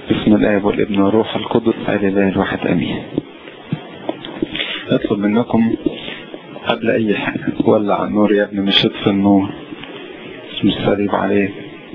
بسم الآب والابن والروح القدس الإله الواحد آمين. أطلب منكم قبل أي حاجة ولع النور يا ابني، مش اطفي النور، مش صليب عليه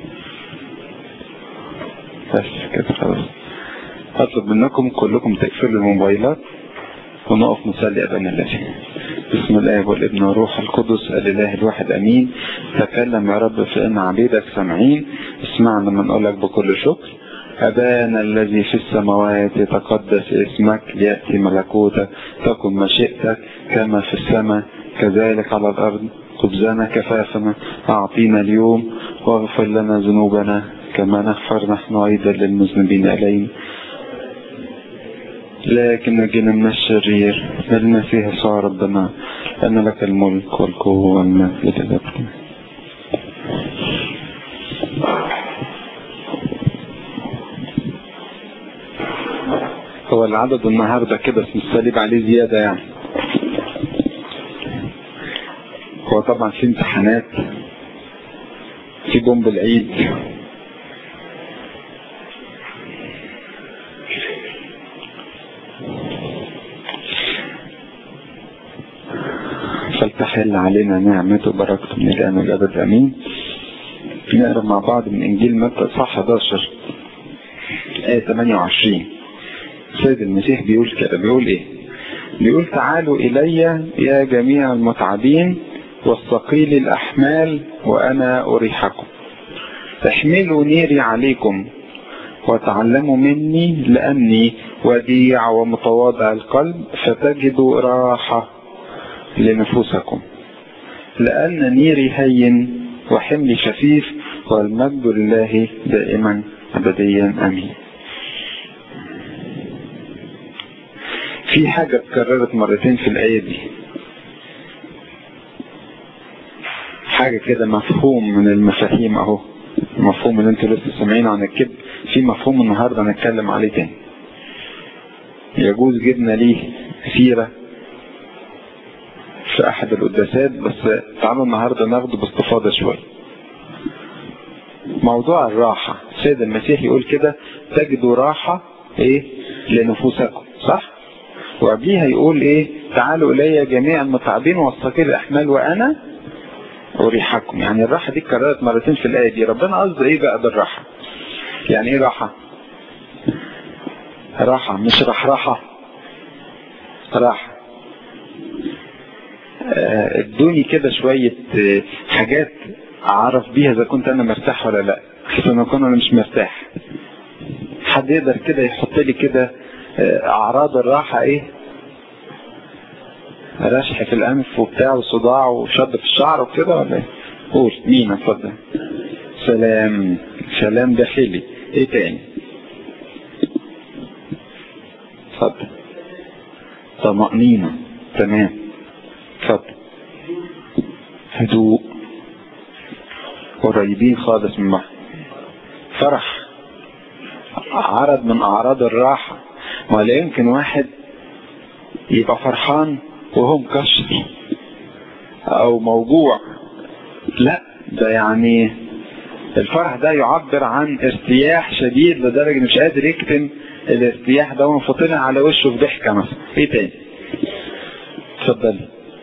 بس كده خلاص. أطلب منكم كلكم تقفلوا الموبايلات ونقف نصلي أبانا الذي. بسم الآب والابن والروح القدس الإله الواحد آمين. تكلم يا رب فإن عبيدك سامعين، اسمعنا من قولك بكل شكر. أبانا الذي في السماوات يتقدس اسمك، ليأتي ملكوتك، تكن مشيئتك كما في السماء كذلك على الأرض. خبزنا كفافنا أعطينا اليوم، واغفر لنا ذنوبنا كما نغفر نحن أيضا للمذنبين إلينا، لكن نجينا من الشرير بالمسيح يسوع ربنا، لأن لك الملك والقوة والمجد للأبد. هو العدد النهارده كده اسم الصليب عليه زيادة يعني. هو طبعا في امتحانات، في بومب العيد، فلتحل علينا نعمته وبركته من الآن والأبد آمين. نقرأ مع بعض من إنجيل متى صح 11 آية 28. سيد المسيح بيقول كده، بيقول إيه؟ بيقول تعالوا إلي يا جميع المتعبين والثقيل الأحمال وأنا أريحكم. احملوا نيري عليكم وتعلموا مني، لأني وديع ومتواضع القلب، فتجدوا راحة لنفوسكم. لأن نيري هين وحملي خفيف، والمجد لله دائما أبديا آمين. في حاجة اتكررت مرتين في الآية دي، حاجة كده مفهوم من المفاهيم اهو، المفهوم اللي انتوا لسه سامعينه عن الكذب، في مفهوم النهارده هنتكلم عليه تاني. يجوز جبنا ليه سيرة في احد القداسات، بس تعالوا النهارده ناخده باستفاضة شوية. موضوع الراحة، سيد المسيح يقول كده تجدوا راحة ايه لنفوسكم، صح؟ وقبليها يقول ايه؟ تعالوا الي جميع المتعبين والثقيل الاحمال وانا اريحكم. يعني الراحة دي اتكررت مرتين في الآية دي. ربنا قصده ايه بقى بالراحة؟ يعني ايه راحة؟ راحة مش راحة. راحة. ادوني كده شوية حاجات اعرف بيها اذا كنت انا مرتاح ولا لا، حسن ما كنت انا مش مرتاح. حد يقدر كده يحط لي كده اعراض الراحة ايه؟ رشح في الانف وبتاع وصداع وشد في الشعر وكده ولا ايه؟ قول مين؟ اتفضل. سلام، سلام داخلي. ايه تاني؟ اتفضل. طمأنينة. تمام. اتفضل. هدوء، قريبين خالص من بعض. فرح، عرض من اعراض الراحة. ولا يمكن واحد يبقى فرحان وهو مكشر او موجوع؟ لا، ده يعني الفرح ده يعبر عن ارتياح شديد لدرجة مش قادر يكتم الارتياح ده، ومفطلع على وشه في ضحكة مثلا. ايه تاني؟ اتفضل.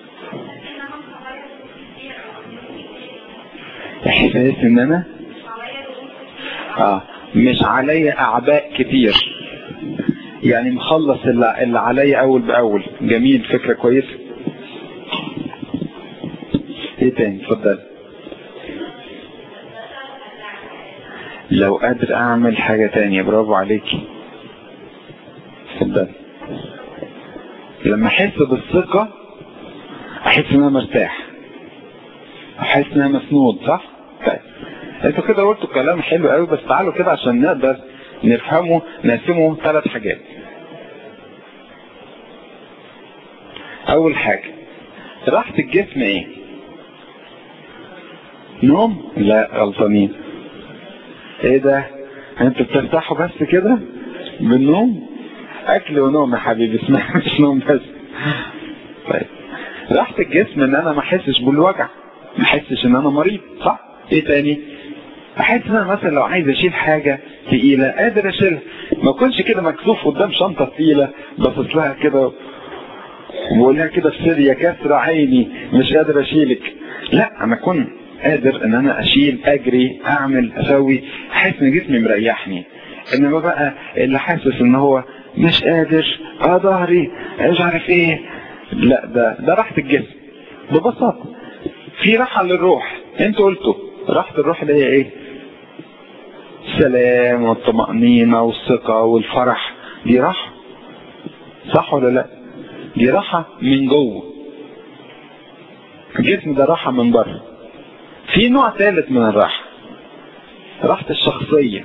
احساس ان انا مش عليا اعباء كتير، يعني مخلص اللي عليا اول باول. جميل، فكرة كويسة. ايه تاني؟ اتفضل. لو قادر اعمل حاجة تانية، برافو عليكي. اتفضل. لما احس بالثقة احس ان انا مرتاح، احس ان انا مسنود، صح؟ طيب انتوا كده قلتوا كلام حلو قوي، بس تعالوا كده عشان نقدر نفهمه نقسمه 3 حاجات. اول حاجة راحة الجسم ايه؟ نوم؟ لا، غلطانين. ايه ده؟ انتوا بترتاحوا بس كده بالنوم؟ اكل ونوم يا حبيبي، اسمها مش نوم بس. طيب راحة الجسم ان انا ما احسش بالوجع، ما احسش ان انا مريض، صح؟ ايه تاني؟ احس ان انا مثلا لو عايز اشيل حاجه تقيله قادر اشيلها، ما اكونش كده مكسوف قدام شنطه تقيله باصص لها كده وبقول لها كده في سر يا كسر عيني مش قادر اشيلك. لا، انا اكون قادر ان انا اشيل، اجري، اعمل، اسوي، احس ان جسمي مريحني. انما بقى اللي حاسس ان هو مش قادر، ظهري مش عارف ايه، لا ده راحه الجسم ببساطه. في راحه للروح، انتوا قلتوا راحه الروح اللي هي ايه؟ السلام والطمأنينة والثقة والفرح، دي راحة، صح ولا لا؟ دي راحة من جوه، الجسم ده راحة من بره. في نوع ثالث من الراحة، راحة الشخصية.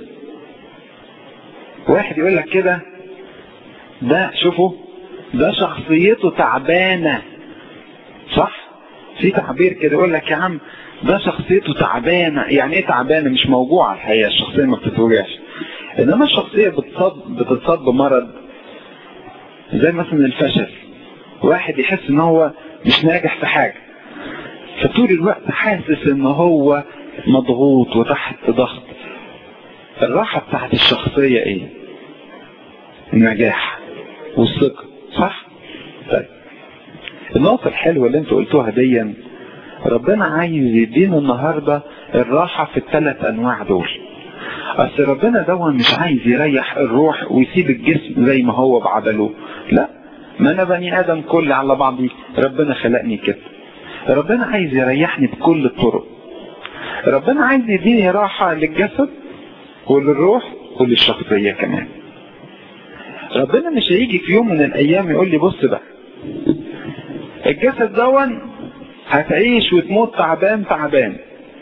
واحد يقول لك كده ده شوفوا ده شخصيته تعبانة، صح؟ في تعبير كده يقول لك يا عم ده شخصيته تعبانة. يعني ايه تعبانة؟ مش موجوعة الحقيقة، الشخصية ما بتتوجعش، انما الشخصية بتتصاب بمرض زي مثلا الفشل. واحد يحس ان هو مش ناجح في حاجة، فطول الوقت حاسس ان هو مضغوط وتحت ضغط. الراحة بتاعت الشخصية ايه؟ النجاح والثقة، صح؟ طيب النقطة الحلوة اللي انتوا قلتوها دي، ربنا عايز يدينا النهاردة الراحة في الثلاث انواع دول. اصل ربنا دون مش عايز يريح الروح ويسيب الجسم زي ما هو بعدله، لا، ما انا بني ادم كل على بعضي، ربنا خلقني كده. ربنا عايز يريحني بكل الطرق. ربنا عايز يديني راحة للجسد وللروح وللشخصية كمان. ربنا مش هيجي في يوم من الايام يقول لي بص بقى الجسد دون هتعيش وتموت تعبان تعبان،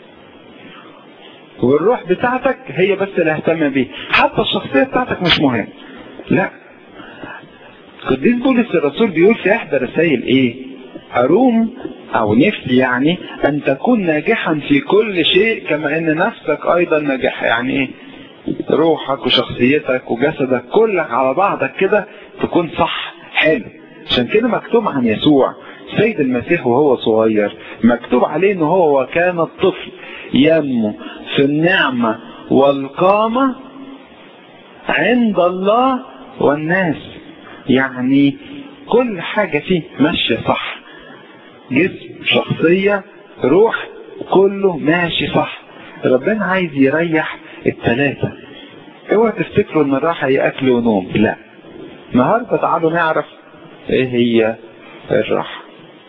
والروح بتاعتك هي بس اللي اهتم بيه، حتى الشخصية بتاعتك مش مهم. لا، قديس بولس الرسول بيقول في احدى رسائل ايه؟ اروم او نفسي يعني ان تكون ناجحا في كل شيء كما ان نفسك ايضا ناجحة. يعني ايه؟ روحك وشخصيتك وجسدك كلك على بعضك كده تكون صح، حلو. عشان كده مكتوب عن يسوع سيد المسيح وهو صغير، مكتوب عليه ان هو كان الطفل ينمو في النعمة والقامة عند الله والناس. يعني كل حاجة فيه ماشية صح، جسم، شخصية، روح، كله ماشي صح. ربنا عايز يريح الثلاثة. اوعى تفتكروا ان الراحة هي اكل ونوم، لا. النهارده تعالوا نعرف ايه هي الراحة.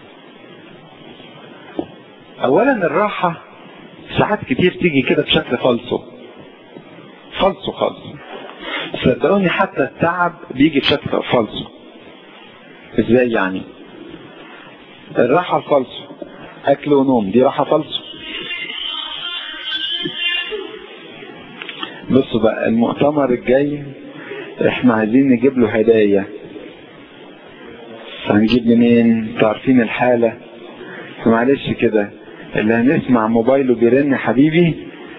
اولا الراحة ساعات كتير تيجي كده بشكل فالصو خالص. صدقوني حتى التعب بيجي بشكل فالصو. ازاي يعني؟ الراحة الفالصو اكل ونوم، دي راحة فالصو. بصوا بقى المؤتمر الجاي احنا عايزين نجيب له هدايا، هنجيب منين؟ تعرفين الحالة، معلش كده اللي هنسمع موبايله بيرن حبيبي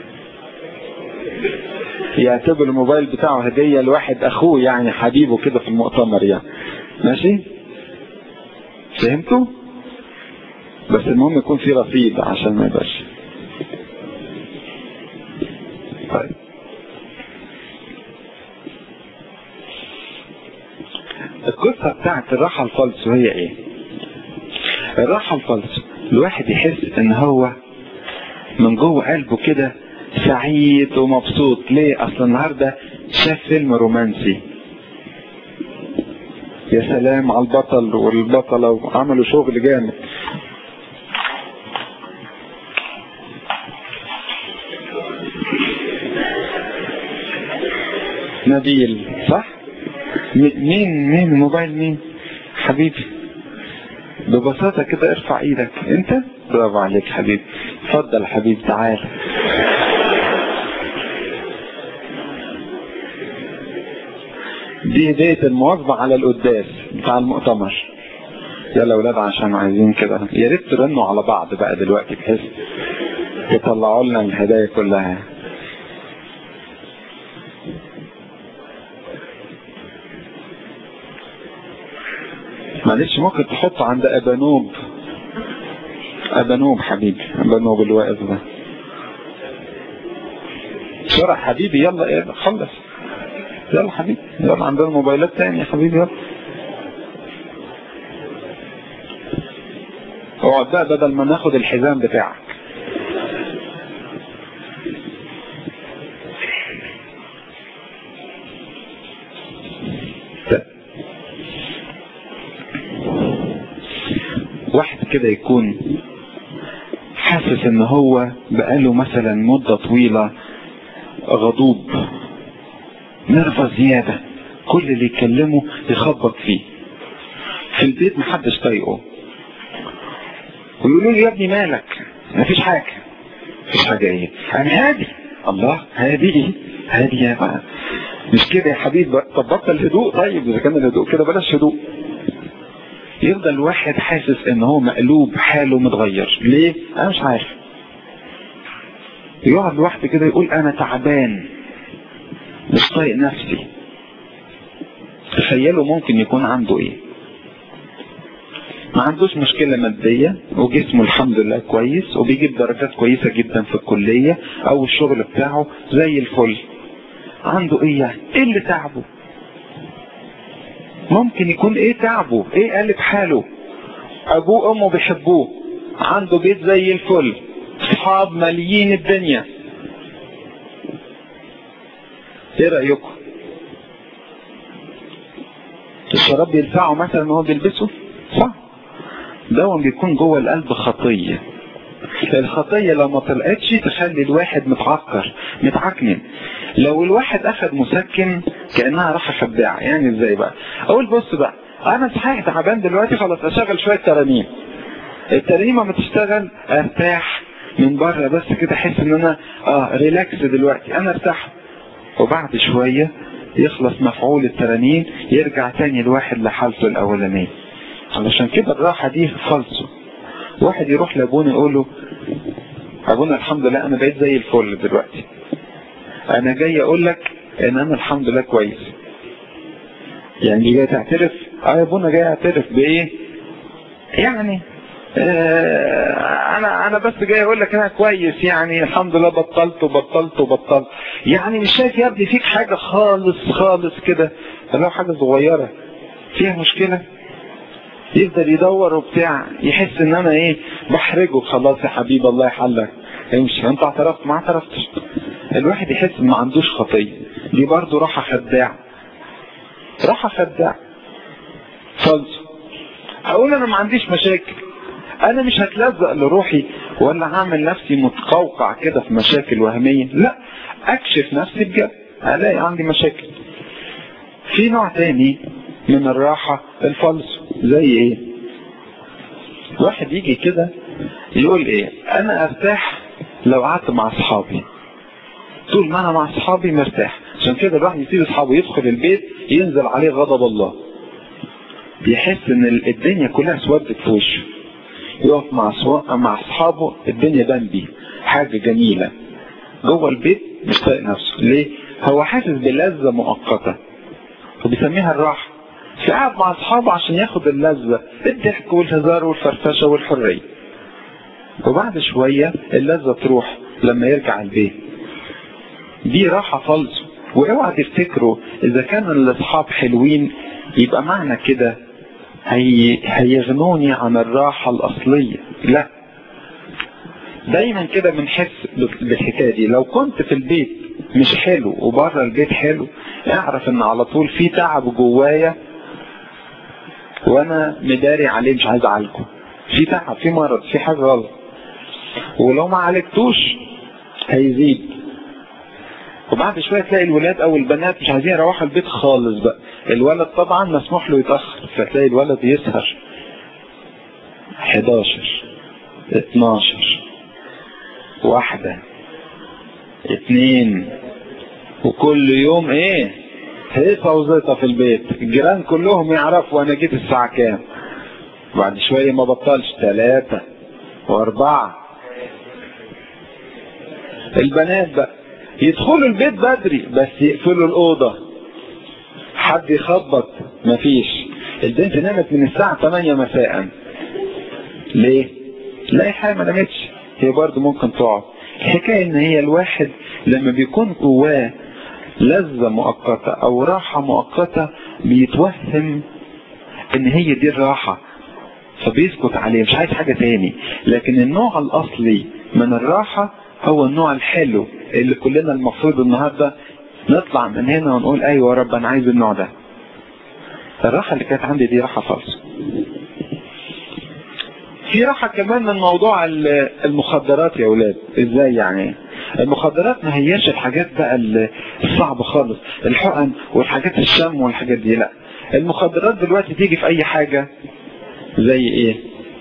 يعتبر الموبايل بتاعه هدية لواحد اخوه يعني حبيبه كده في المؤتمر يعني، ماشي؟ فهمتوا؟ بس المهم يكون في رصيد عشان ما يبقاش. طيب القصة بتاعت الراحة الفالصو هي ايه؟ الراحة الفالصو الواحد يحس ان هو من جوه قلبه كده سعيد ومبسوط. ليه؟ اصلا النهارده شاف فيلم رومانسي، يا سلام على البطل والبطلة وعملوا شغل جامد. نبيل، صح؟ مين الموبايل؟ مين حبيبي؟ ببساطة كده ارفع ايدك. انت؟ برافو عليك حبيبي، اتفضل حبيبي تعال. دي هدية المواظبة على القداس بتاع المؤتمر. يلا ولاد عشان عايزين كده، يا ريت ترنوا على بعض بقى دلوقتي بحيث يطلعوا لنا الهدايا كلها. معلش ممكن تحط عند ابانوب حبيبي، ابانوب الواقف ده. بسرعة حبيبي، يلا خلص، يلا حبيبي، يلا عندنا موبايلات تانية يا حبيبي، يلا اقعد بقى بدل ما ناخد الحزام بتاعك. واحد كده يكون حاسس ان هو بقاله مثلا مدة طويلة غضوب، نرفز زيادة، كل اللي يكلمه يخبط فيه، في البيت محدش طايقه، ويقولوا لي يا ابني مالك؟ مفيش حاجة. مفيش حاجة ايه؟ انا هادي. الله، هادي ايه؟ هادي يا بقى، مش كده يا حبيبي؟ طب بطل هدوء. طيب اذا كان الهدوء كده بلاش هدوء. يفضل واحد حاسس ان هو مقلوب، حاله متغير. ليه؟ انا مش عارف. يقعد لوحده كده يقول انا تعبان، مش طايق نفسي. تخيلوا ممكن يكون عنده ايه؟ ما عندوش مشكلة مادية، وجسمه الحمد لله كويس، وبيجيب درجات كويسة جدا في الكلية او الشغل بتاعه زي الفل. عنده ايه يعني؟ ايه اللي تعبه؟ ممكن يكون ايه تعبه؟ ايه قالب حاله؟ ابوه وامه بيحبوه، عنده بيت زي الفل، اصحاب ماليين الدنيا. ايه رأيكم؟ الشراب بيلسعه مثلا وهو بيلبسه؟ صح. ده بيكون جوه القلب خطية. الخطية لو ما طلعتش تخلي الواحد متعكر متعكنن. لو الواحد اخد مسكن كأنها راحة خداعة. يعني ازاي بقى؟ اقول بص بقى، انا صحيح تعبان دلوقتي، خلاص اشغل شوية ترانيم. الترانيم ما تشتغل ارتاح من بره بس كده، احس ان انا ريلاكس دلوقتي، انا ارتاح. وبعد شوية يخلص مفعول الترانيم، يرجع تاني الواحد لحالته الاولانية. علشان كده الراحة دي فالصو. واحد يروح لابونا يقول له ابونا الحمد لله انا بقيت زي الفل دلوقتي، انا جاي اقول لك ان انا الحمد لله كويس. يعني جاي تعترف؟ يا ابونا جاي اعترف بايه؟ يعني انا بس جاي اقول لك انا كويس، يعني الحمد لله بطلت. يعني مش شايف يا ابني فيك حاجة خالص كده؟ لو حاجة صغيرة فيها مشكلة يفضل يدور وبتاع، يحس ان انا ايه بحرجه. خلاص يا حبيبي الله يحلك، امشي. انت اعترفت؟ ما اعترفتش. الواحد يحس ان ما عندوش خطية، دي برضو راحة خداع. فالصو. اقول انا ما عنديش مشاكل، انا مش هتلزق لروحي ولا هعمل نفسي متقوقع كده في مشاكل وهمية. لا، اكشف نفسي بجد، الاقي عندي مشاكل. في نوع تاني من الراحة الفالصو. زي ايه؟ واحد يجي كده يقول ايه، انا ارتاح لو قعدت مع اصحابي، طول ما انا مع اصحابي مرتاح. عشان كده الواحد يسيب اصحابه يدخل البيت ينزل عليه غضب الله، بيحس ان الدنيا كلها اسودت في وشه. يقف مع اصحابه الدنيا بامبي، حاجة جميلة. جوه البيت مش طايق نفسه. ليه؟ هو حاسس بلذة مؤقتة وبيسميها الراحة، فقعد مع اصحابه عشان ياخد اللذة، الضحك والهزار والفرفشة والحرية. وبعد شوية اللذة تروح لما يرجع البيت. دي راحة فالصو. واوعى تفتكروا اذا كان الاصحاب حلوين يبقى معنى كده هيغنوني عن الراحة الاصلية. لا، دايما كده بنحس بالحكاية دي. لو كنت في البيت مش حلو وبره البيت حلو، اعرف ان على طول في تعب جوايا وانا مداري عليه، مش عايز اعالجه. في تعب، في مرض، في حاجة غلط، ولو ما عالجتوش هيزيد. وبعد شوية تلاقي الولاد او البنات مش عايزين يروحوا البيت خالص بقى. الولد طبعا مسموح له يتأخر، فتلاقي الولد يسهر 11 12 1 2، وكل يوم ايه هيصة وزيطة في البيت. الجيران كلهم يعرفوا انا جيت الساعة كام. بعد شوية ما بطلش 3 و4. البنات بقى يدخلوا البيت بدري بس يقفلوا الأوضة، حد يخبط مفيش. البنت نامت من الساعة 8 مساء. ليه؟ لا، حاجة ما نامتش، هي برضو ممكن تقعد. الحكاية ان هي الواحد لما بيكون جواه لذة مؤقتة او راحة مؤقتة بيتوهم ان هي دي الراحة فبيسكت عليه مش عايز حاجة تاني. لكن النوع الاصلي من الراحة هو النوع الحلو اللي كلنا المفروض النهاردة نطلع من هنا ونقول ايوه يا رب انا عايز النوع ده. الراحة اللي كانت عندي دي راحة فالصة. في راحة كمان من موضوع المخدرات يا اولاد. ازاي يعني؟ المخدرات ما هياش الحاجات بقى الصعبة خالص، الحقن والحاجات الشم والحاجات دي، لا. المخدرات دلوقتي تيجي في اي حاجة. زي ايه؟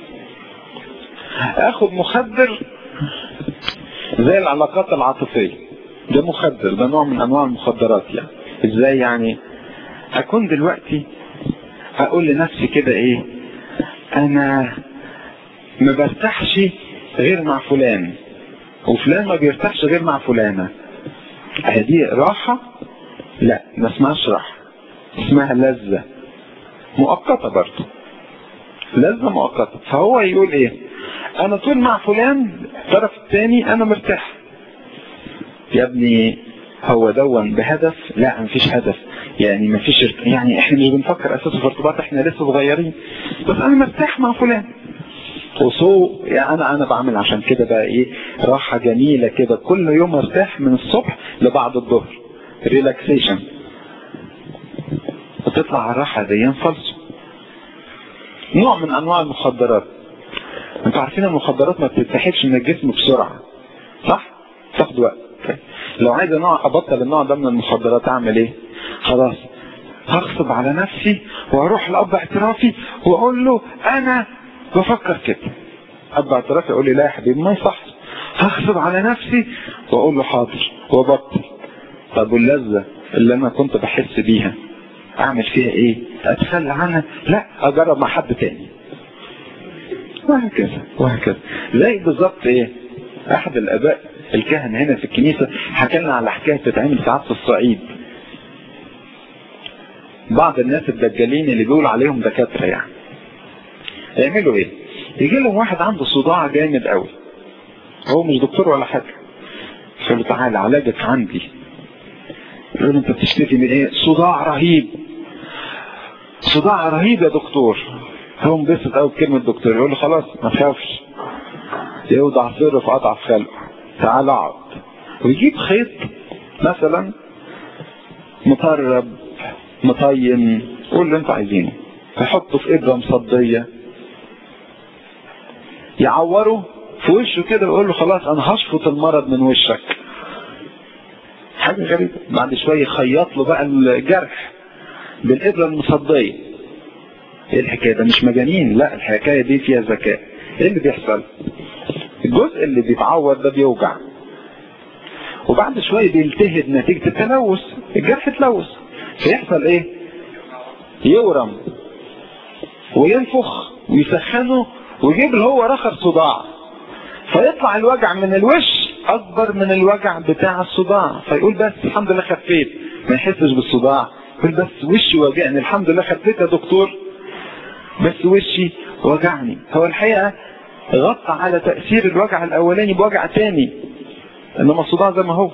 اخد مخدر زي العلاقات العاطفية، ده مخدر، ده نوع من انواع المخدرات يعني. ازاي يعني؟ اكون دلوقتي اقول لنفسي كده ايه، انا ما برتاحش غير مع فلان وفلان ما بيرتاحش غير مع فلانة. هذه راحة؟ لا، ما اسمهاش راحة، اسمها لذة مؤقتة برضه، لذة مؤقتة. فهو يقول ايه، انا طول مع فلان الطرف الثاني انا مرتاح. يا ابني هو دون بهدف؟ لا مفيش هدف، يعني مفيش، يعني احنا مش بنفكر اساسا في ارتباط، احنا لسه صغيرين، بس انا مرتاح مع فلان وصو يعني انا بعمل عشان كده بقى ايه، راحة جميلة كده كل يوم ارتاح من الصبح لبعد الظهر، ريلاكسيشن، وتطلع الراحة دي فالصو. نوع من انواع المخدرات. انتوا عارفين المخدرات ما بتتسحبش من الجسم بسرعة، صح؟ تاخد وقت. لو عايز ابطل النوع ده من المخدرات اعمل ايه؟ خلاص هغصب على نفسي واروح لاب اعترافي واقول له انا بفكر كده. اب اعترافي يقول لي لا يا حبيبي ما يصحش. هغصب على نفسي واقول له حاضر وابطل. طب واللذة اللي انا كنت بحس بيها اعمل فيها ايه؟ اتخلى عنها؟ لا، اجرب مع حد تاني، وهكذا وهكذا. زي بالظبط ايه، احد الاباء الكهنة هنا في الكنيسة حكى لنا على حكاية بتتعمل ساعات في الصعيد. بعض الناس الدجالين اللي بيقول عليهم دكاترة يعني يعملوا ايه؟ يجي لهم واحد عنده صداع جامد قوي، هو مش دكتور ولا حاجة، يقول له تعالى علاجك عندي. يقول له انت بتشتكي من ايه؟ صداع رهيب. صداع رهيب يا دكتور. هو انبسط قوي بكلمة دكتور، يقول له خلاص ما تخافش، يوضع سر في اضعف خلقه، تعال اقعد. ويجيب خيط مثلا مطرب مطين، قول اللي انت عايزينه، يحطه في ابره مصديه، يعوره في وشه كده ويقول له خلاص انا هشفط المرض من وشك. حاجه غريبه. بعد شويه يخيط له بقى الجرح بالابره المصديه. ايه الحكايه ده؟ مش مجانين، لا الحكايه دي فيها ذكاء. ايه اللي بيحصل؟ الجزء اللي بيتعور ده بيوجع، وبعد شويه بيلتهب نتيجه التلوث، الجرح اتلوث، فيحصل ايه؟ يورم وينفخ ويسخنه ويجيب له هو رخر صداع، فيطلع الوجع من الوش اكبر من الوجع بتاع الصداع، فيقول بس الحمد لله خفيت، ما يحسش بالصداع، يقول بس وشي وجعني، الحمد لله خفيت يا دكتور بس وشي وجعني. هو الحقيقه غطى على تاثير الوجع الاولاني بوجع تاني، انما الصداع زي ما هو.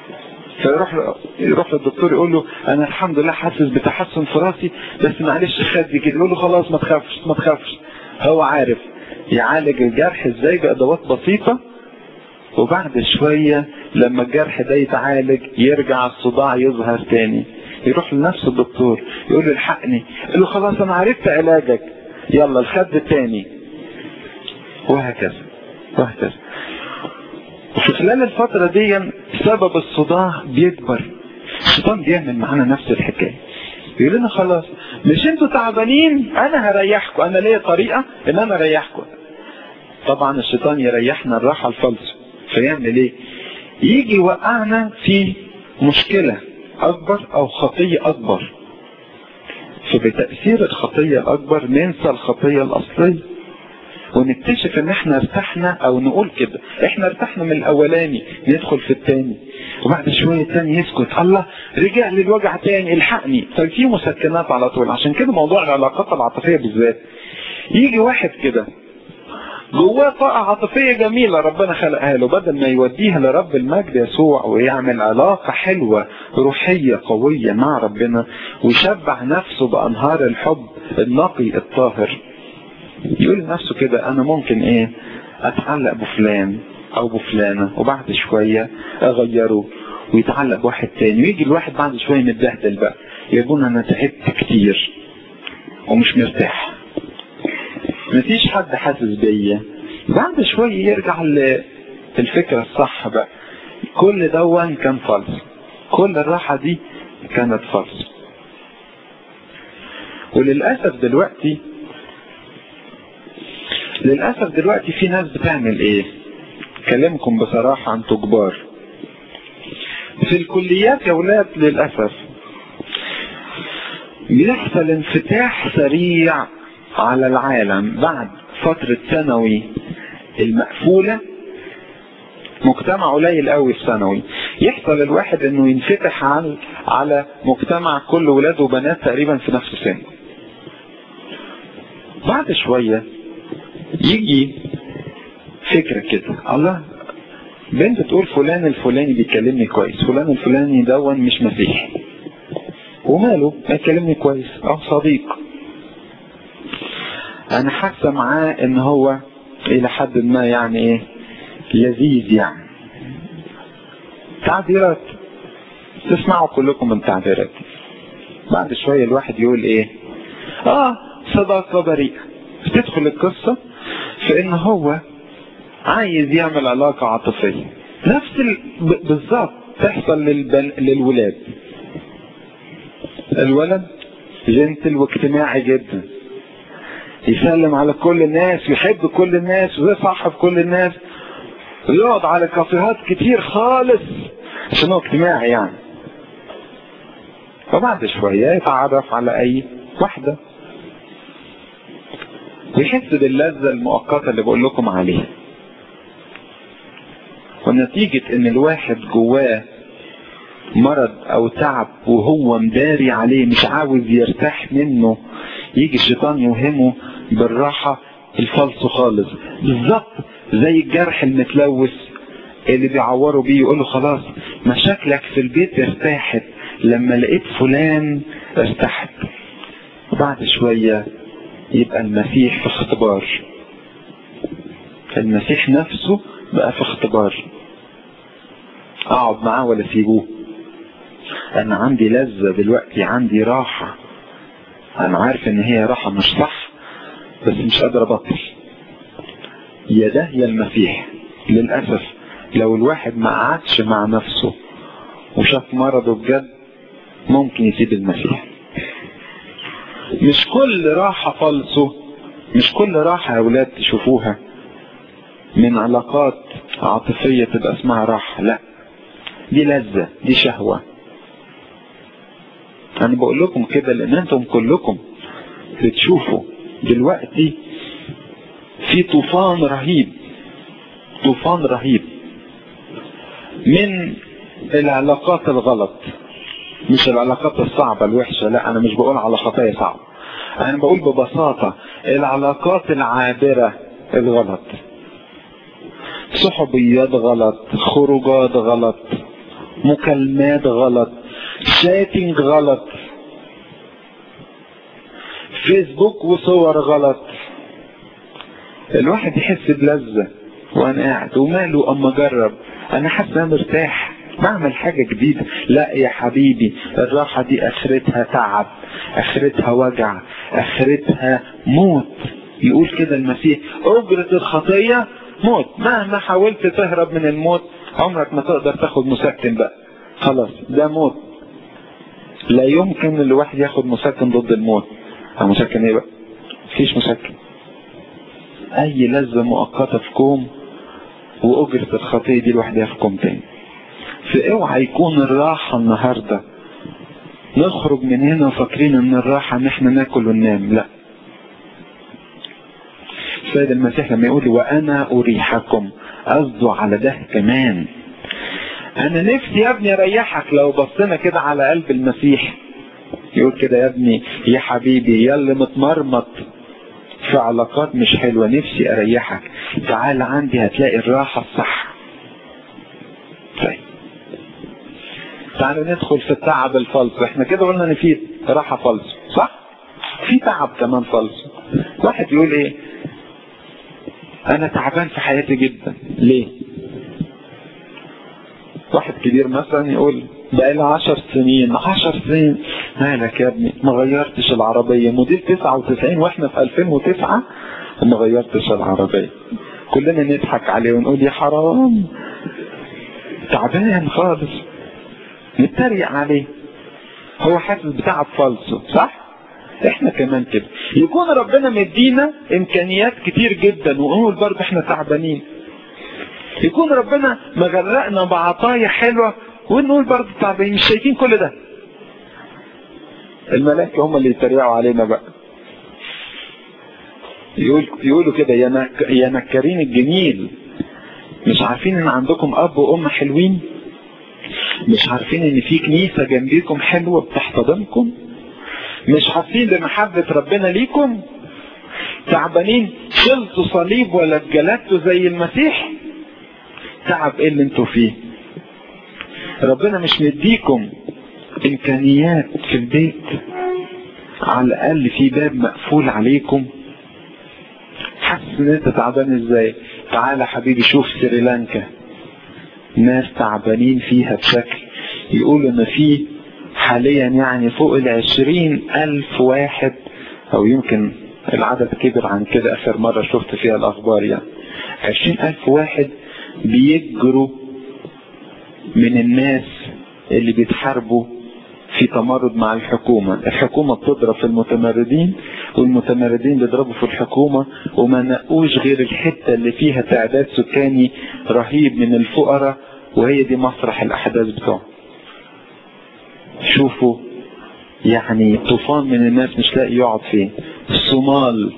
فيروح للدكتور يقول له انا الحمد لله حاسس بتحسن في راسي، بس معلش خدي كده. يقول له خلاص ما تخافش ما تخافش. هو عارف يعالج الجرح ازاي بادوات بسيطه، وبعد شويه لما الجرح ده يتعالج يرجع الصداع يظهر تاني. يروح لنفس الدكتور يقول له الحقني، يقول له خلاص انا عرفت علاجك، يلا الخد التاني، وهكذا وهكذا. وفي خلال الفترة دي سبب الصداع بيكبر، الشيطان بيعمل معانا نفس الحكاية، يقول لنا خلاص مش انتوا تعبانين انا هريحكم، انا ليا طريقة ان انا اريحكم. طبعا الشيطان يريحنا الراحة الفلسفة، فيعمل ايه؟ يجي يوقعنا في مشكلة اكبر او خطية اكبر، فبتأثير الخطية الاكبر ننسى الخطية الاصلية ونكتشف ان احنا ارتحنا، او نقول كده احنا ارتحنا من الاولاني ندخل في التاني، وبعد شوية التاني يسكت، الله رجع لي الوجع تاني الحقني. ففي مسكنات على طول. عشان كده موضوع العلاقات العاطفية بالذات، يجي واحد كده جواه طاقة عاطفية جميلة ربنا خلقها له، بدل ما يوديها لرب المجد يسوع ويعمل علاقة حلوة روحية قوية مع ربنا ويشبع نفسه بأنهار الحب النقي الطاهر، يقول لنفسه كده انا ممكن اتعلق بفلان او بفلانة وبعد شوية اغيره ويتعلق بواحد تاني، ويجي الواحد بعد شوية متبهدل بقى، يقول انا تعبت كتير ومش مرتاح، مفيش حد حاسس بيا. بعد شوية يرجع للفكرة الصح بقى، كل دون كان فلس، كل الراحة دي كانت فلس. وللأسف دلوقتي في ناس بتعمل كلامكم بصراحة انتوا كبار في الكليات يا ولاد، للأسف بيحصل انفتاح سريع على العالم بعد فترة ثانوي المقفولة، مجتمع قليل قوي في ثانوي، يحصل الواحد انه ينفتح على مجتمع كل ولاد وبنات تقريبا في نفس السن. بعد شوية يجي فكرة كده، الله بنت تقول فلان الفلاني بيكلمني كويس، فلان الفلاني دون مش مسيحي وماله ما يكلمني كويس، صديق، انا حاسه معاه ان هو الى حد ما يعني لذيذ، يعني تعبيرات تسمعوا كلكم من تعبيرات. بعد شويه الواحد يقول صداقه بريئه، تدخل القصه في ان هو عايز يعمل علاقه عاطفيه، نفس بالظبط تحصل للولاد. الولد جنتل واجتماعي جدا، يسلم على كل الناس ويحب كل الناس ويصاحب كل الناس ويقعد على كافيهات كتير خالص عشان هو اجتماعي يعني. فبعد شوية يتعرف على اي واحدة ويحس باللذة المؤقتة اللي بقول لكم عليها، ونتيجة ان الواحد جواه مرض او تعب وهو مداري عليه مش عاوز يرتاح منه، يجي الشيطان يوهمه بالراحة الفالص خالص، بالظبط زي الجرح المتلوث اللي بيعوروا بيه، يقوله خلاص مشاكلك في البيت ارتاحت لما لقيت فلان ارتاحت. وبعد شوية يبقى المسيح في اختبار، المسيح نفسه بقى في اختبار، اقعد معاه ولا سيبوه، انا عندي لذة دلوقتي، عندي راحة، انا عارف ان هي راحة مش صح بس مش قادر ابطل. يا ده يا المسيح. للأسف لو الواحد ما قعدش مع نفسه وشاف مرضه بجد ممكن يسيب المسيح. مش كل راحة فالصو، مش كل راحة يا اولاد تشوفوها من علاقات عاطفية تبقى اسمها راحة، لا دي لذة، دي شهوة. انا بقول لكم كده لان انتم كلكم بتشوفوا دلوقتي في طوفان رهيب، طوفان رهيب من العلاقات الغلط، مش العلاقات الصعبة الوحشة، لا انا مش بقول على خطايا صعبة، انا بقول ببساطة العلاقات العابرة الغلط، صحوبيات غلط، خروجات غلط، مكالمات غلط، شاتنج غلط، فيسبوك وصور غلط. الواحد يحس بلذة وانا قاعد وماله اما اجرب، انا حاسس انا مرتاح بعمل حاجة جديدة. لا يا حبيبي، الراحة دي اخرتها تعب، اخرتها وجع، اخرتها موت. يقول كده المسيح اجرة الخطية موت، مهما حاولت تهرب من الموت عمرك ما تقدر تاخد مسكن بقى، خلاص ده موت. لا يمكن الواحد ياخد مسكن ضد الموت. مسكن ايه بقى؟ مفيش مسكن. اي لذة مؤقتة في كوم واجرة الخطية دي الواحد في كوم تاني. فاوعى يكون الراحة النهاردة نخرج من هنا وفاكرين ان الراحة ان احنا ناكل وننام، لا. السيد المسيح لما يقول وانا اريحكم قصده على ده كمان. انا نفسي يا ابني اريحك. لو بصينا كده على قلب المسيح يقول كده يا ابني يا حبيبي يا اللي متمرمط في علاقات مش حلوة، نفسي اريحك، تعال عندي هتلاقي الراحة الصح. طيب تعالوا ندخل في التعب الفلسفي. احنا كده قلنا ان في راحة فلسفي صح؟ في تعب كمان فلسفي. واحد يقول ايه؟ انا تعبان في حياتي جدا. ليه؟ واحد كبير مثلا يقول بقالي 10 سنين. 10 سنين مالك يا ابني؟ ما غيرتش العربية، موديل 99 واحنا في 2009 وما غيرتش العربية. كلنا نضحك عليه ونقول يا حرام تعبان خالص، نتريق عليه. هو حاسس بتعب فلسه صح؟ احنا كمان كده. يكون ربنا مدينا امكانيات كتير جدا ونقول برضه احنا تعبانين. يكون ربنا مغرقنا بعطايا حلوة ونقول برضه تعبانين، مش شايفين كل ده. الملائكة هم اللي يتريقوا علينا بقى، يقولوا كده يا نكرين الجميل، مش عارفين ان عندكم اب وام حلوين؟ مش عارفين ان في كنيسة جنبيكم حلوة بتحتضنكم؟ مش حاسين بمحبة ربنا ليكم؟ تعبانين شلتوا صليب ولا اتجلدتوا زي المسيح؟ تعب ايه اللي انتوا فيه؟ ربنا مش مديكم امكانيات في البيت؟ على الاقل في باب مقفول عليكم. حاسس ان انت تعبان ازاي؟ تعالى حبيبي شوف سريلانكا، ناس تعبانين فيها بشكل يقولوا ان في حاليا يعني فوق 20,000 واحد، او يمكن العدد كبر عن كده اخر مرة شفت فيها الاخبار، يعني 20,000 واحد بيجروا من الناس اللي بيتحاربوا في تمرد مع الحكومة. الحكومة بتضرب في المتمردين والمتمردين بيضربوا في الحكومة، وما نقوش غير الحتة اللي فيها تعداد سكاني رهيب من الفقراء، وهي دي مسرح الاحداث بتوعهم. شوفوا يعني طوفان من الناس مش لاقي يقعد فين. الصومال،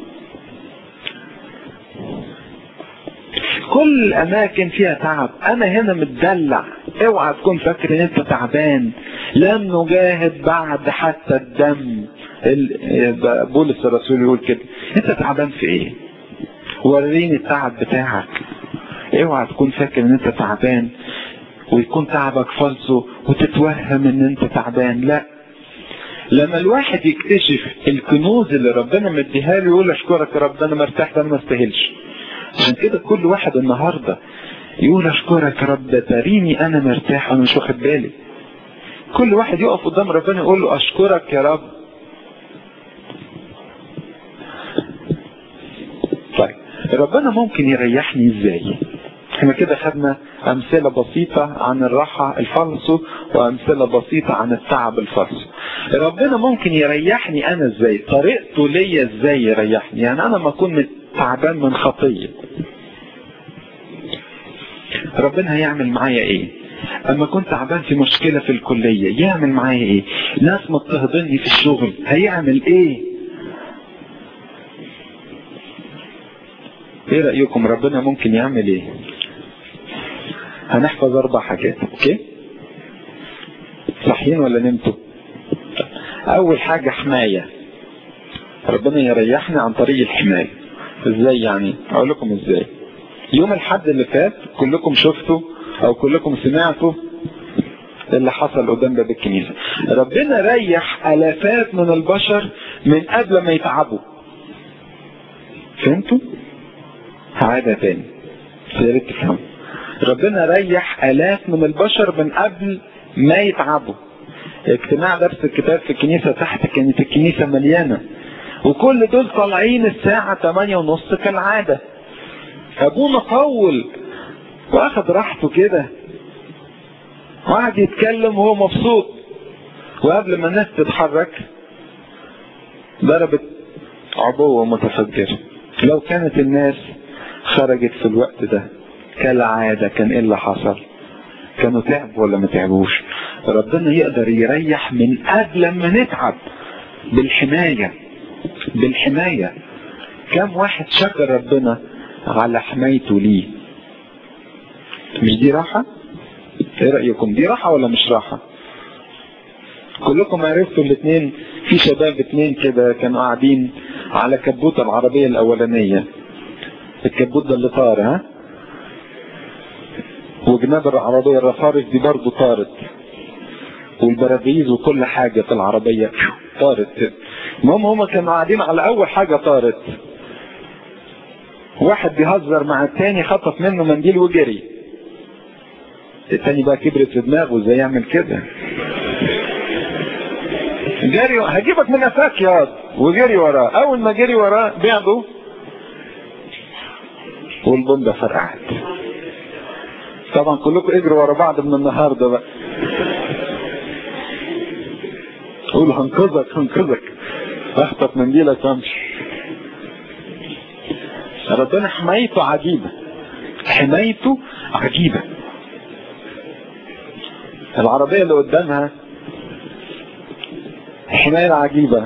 كل الاماكن فيها تعب. انا هنا متدلع، اوعى تكون فاكر ان انت تعبان. لم نجاهد بعد حتى الدم. بولس الرسول يقول كده. انت تعبان في ايه؟ وريني التعب بتاعك. اوعى تكون فاكر ان انت تعبان ويكون تعبك فالصو وتتوهم ان انت تعبان. لا، لما الواحد يكتشف الكنوز اللي ربنا مديها له يقول اشكرك يا رب، انا مرتاح، ده انا ما استاهلش. عشان كده كل واحد النهارده يقول اشكرك يا رب، ده تريني انا مرتاح وانا مش واخد بالي. كل واحد يقف قدام ربنا يقول له اشكرك يا رب. طيب ربنا ممكن يريحني ازاي؟ احنا كده خدنا امثله بسيطه عن الراحه الفلسو وامثله بسيطه عن التعب الفلسو. ربنا ممكن يريحني انا ازاي؟ طريقته ليا ازاي يريحني؟ يعني انا ما اكون تعبان من خطيه، ربنا هيعمل معايا ايه؟ اما كنت تعبان في مشكله في الكليه يعمل معايا ايه؟ ناس مضطهدني في الشغل هيعمل ايه؟ ايه رايكم ربنا ممكن يعمل ايه؟ هنحفظ 4 حاجات. اوكي؟ صحيين ولا نمتوا؟ اول حاجه حمايه. ربنا يريحنا عن طريق الحمايه. ازاي يعني؟ اقول لكم ازاي. يوم الحد اللي فات كلكم شفتوا او كلكم سمعتوا اللي حصل قدام باب الكنيسه. ربنا ريح الافات من البشر من قبل ما يتعبوا. فهمتوا؟ هعيدها تاني يا ريت تفهموا. ربنا ريح الاف من البشر من قبل ما يتعبوا. اجتماع درس الكتاب في الكنيسه تحت كانت الكنيسه مليانه، وكل دول طالعين الساعه 8:30 كالعاده. ابونا طول واخد راحته كده وقعد يتكلم وهو مبسوط، وقبل ما الناس تتحرك ضربت عبوه متفجره. لو كانت الناس خرجت في الوقت ده كالعاده كان ايه اللي حصل؟ كانوا تعبوا ولا ما تعبوش؟ ربنا يقدر يريح من قبل ما نتعب بالحمايه. بالحمايه. كم واحد شكر ربنا على حمايته ليه؟ مش دي راحه؟ ايه رايكم؟ دي راحه ولا مش راحه؟ كلكم عرفتوا الاثنين، في شباب 2 كده كانوا قاعدين على كبوته العربيه الاولانيه، الكبوت ده اللي طار، ها، وجناب العربية الرفارف دي برضو طارت، والبرابيز وكل حاجة في العربية طارت. المهم هما كانوا قاعدين على اول حاجة طارت، واحد بيهزر مع التاني خطف منه منديل وجري. التاني بقى كبرت في دماغه ازاي يعمل كده، جري هجيبك من قفاك ياض، وجري وراه. اول ما جري وراه بعده والبندة فرقعت. طبعا كلكم اجروا ورا بعض من النهارده بقى، قول هنقذك اخطف منديلك وامشي. ربنا حمايته عجيبة، حمايته عجيبة. العربية اللي قدامها حماية عجيبة.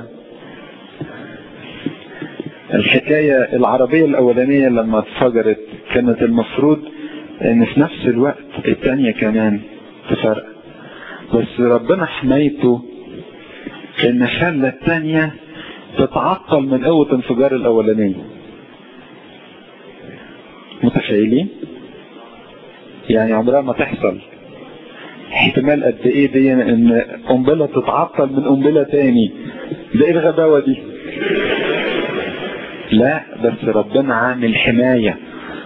الحكاية العربية الأولانية لما اتفجرت كانت المفروض ان في نفس الوقت الثانية كمان تفرق، بس ربنا حمايته ان خلى الثانية تتعطل من قوة انفجار الأولانية. متخيلين؟ يعني عمرها ما تحصل. احتمال قد ايه دي ان قنبلة تتعطل من قنبلة تاني؟ ده ايه الغباوة دي؟ لا، بس ربنا عامل حماية.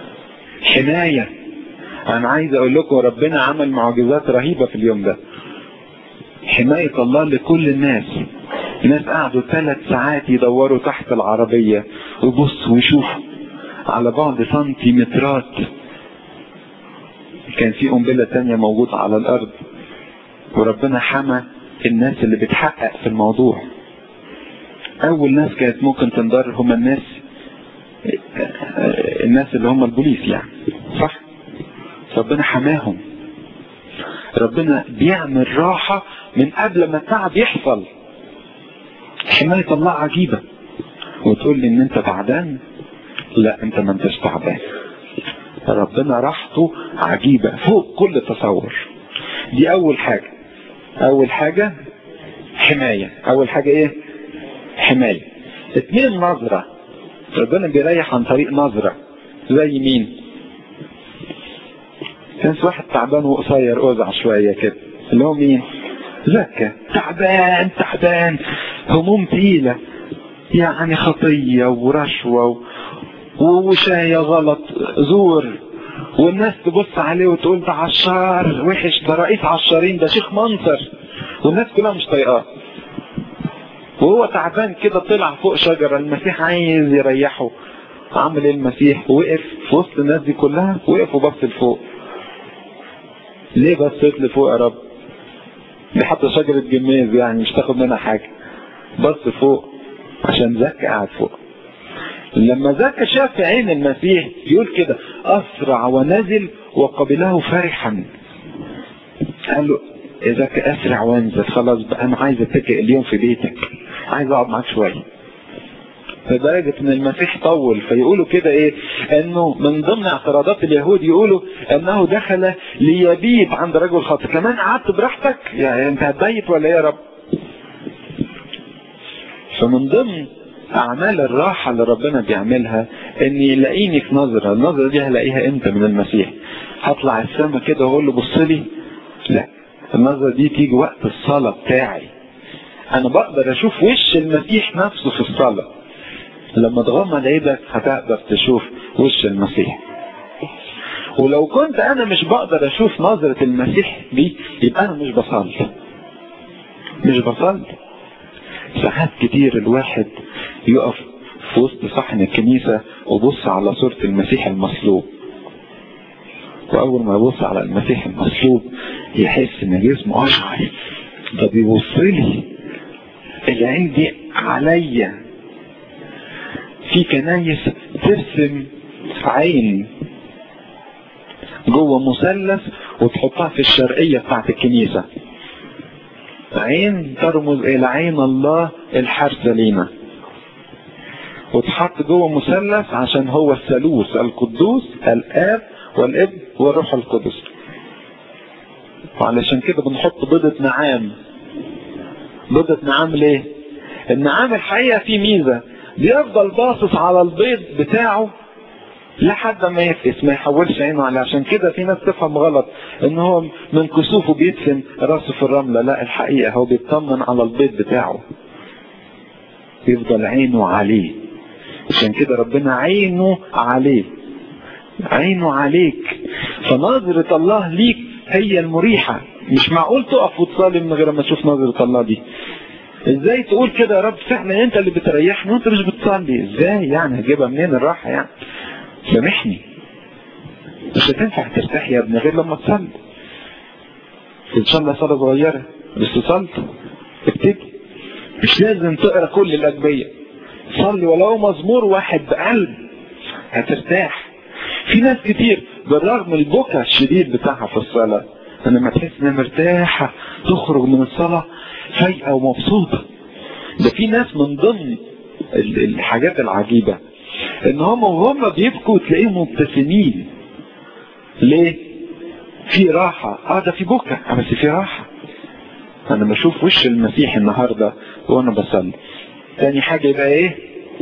انا عايز اقول لكم ربنا عمل معجزات رهيبة في اليوم ده. حماية الله لكل الناس. الناس قعدوا 3 ساعات يدوروا تحت العربية ويبصوا ويشوفوا على بعد سنتيمترات كان في قنبلة تانية موجودة على الارض، وربنا حمى الناس اللي بتحقق في الموضوع. اول ناس كانت ممكن تنضر هم الناس اللي هم البوليس، يعني صح. ربنا حماهم. ربنا بيعمل راحة من قبل ما التعب يحصل. حماية الله عجيبة. وتقول لي ان انت تعبان؟ لا، انت ما انتش تعبان. ربنا راحته عجيبة فوق كل تصور. دي اول حاجة حماية. اول حاجة ايه؟ حماية. 2 نظرة. ربنا بيريح عن طريق نظرة. زي مين؟ كان واحد تعبان وقصير اوزع شوية كده، اللي هو مين؟ زكا. تعبان هموم تقيلة، يعني خطية ورشوة ووشاية غلط زور، والناس تبص عليه وتقول ده عشار وحش، ده رئيس عشارين، ده شيخ منصر، والناس كلها مش طايقاه. وهو تعبان كده طلع فوق شجرة، المسيح عايز يريحه. عمل ايه المسيح؟ وقف في وسط الناس دي كلها، وقف وبص لفوق. ليه بصيت لفوق يا رب؟ دي حتى شجرة جميز يعني مش تاخد منها حاجة. بص فوق عشان زكا قاعد فوق. لما زكا شاف عين المسيح يقول كده أسرع ونزل وقبله فرحا. قال له زكا أسرع وانزل، خلاص بقى أنا عايز أتكئ اليوم في بيتك، عايز أقعد معاك شوية. لدرجة ان المسيح طول. فيقولوا كده ايه؟ انه من ضمن اعتراضات اليهود يقولوا انه دخل ليبيت عند رجل خاطئ. كمان قعدت براحتك؟ يعني انت هتبيت ولا ايه يا رب؟ فمن ضمن اعمال الراحة اللي ربنا بيعملها ان يلاقيني في نظرة. النظرة دي هلاقيها امتى من المسيح؟ هطلع السما كده واقول له بص لي؟ لا، النظرة دي تيجي وقت الصلاة بتاعي. انا بقدر اشوف وش المسيح نفسه في الصلاة. لما تغمض عينك هتقدر تشوف وش المسيح. ولو كنت انا مش بقدر اشوف نظرة المسيح دي يبقى انا مش بصلي. ساعات كتير الواحد يقف في وسط صحن الكنيسة وبص على صورة المسيح المصلوب، واول ما يبص على المسيح المصلوب يحس ان جسمه اشعر، ده بيبصلي، العين دي عليا. في كنايس ترسم عين جوه مثلث وتحطها في الشرقية بتاعت الكنيسة، عين ترمز الى عين الله الحارسة لينا، وتحط جوه مثلث عشان هو الثالوث القدوس الآب والابن والروح القدس. وعلشان كده بنحط بيضة نعام ليه؟ النعام الحقيقة فيه ميزة، بيفضل باصص على البيض بتاعه لحد ما يفقس ما يحولش عينه عليه. عشان كده في ناس تفهم غلط ان هو من كسوفه بيدفن راسه في الرملة. لا، الحقيقة هو بيطمن على البيت بتاعه، يفضل عينه عليه. عشان كده ربنا عينه عليه، عينه عليك. فنظرة الله ليك هي المريحة. مش معقول تقف وتصلي من غير ما تشوف نظرة الله دي. ازاي تقول كده يا رب فعلا انت اللي بتريحني وانت مش بتصلي؟ ازاي يعني؟ هجيبها منين الراحة يعني؟ سامحني، مش هتنفع ترتاح يا ابني غير لما تصلي. ان شاء الله صلاة صغيرة بس صلت، ابتدي. مش لازم تقرا كل الأجبية، صلي ولو مزمور واحد بقلب هترتاح. في ناس كتير بالرغم البكاء الشديد بتاعها في الصلاة، أنا ما تحس إنها مرتاحة تخرج من الصلاة فايقة ومبسوطة. ده في ناس من ضمن الحاجات العجيبة إن هم بيبكوا تلاقيهم مبتسمين. ليه؟ في راحة. ده في بكاء بس في راحة. أنا بشوف وش المسيح النهاردة وأنا بصلي. تاني حاجة يبقى إيه؟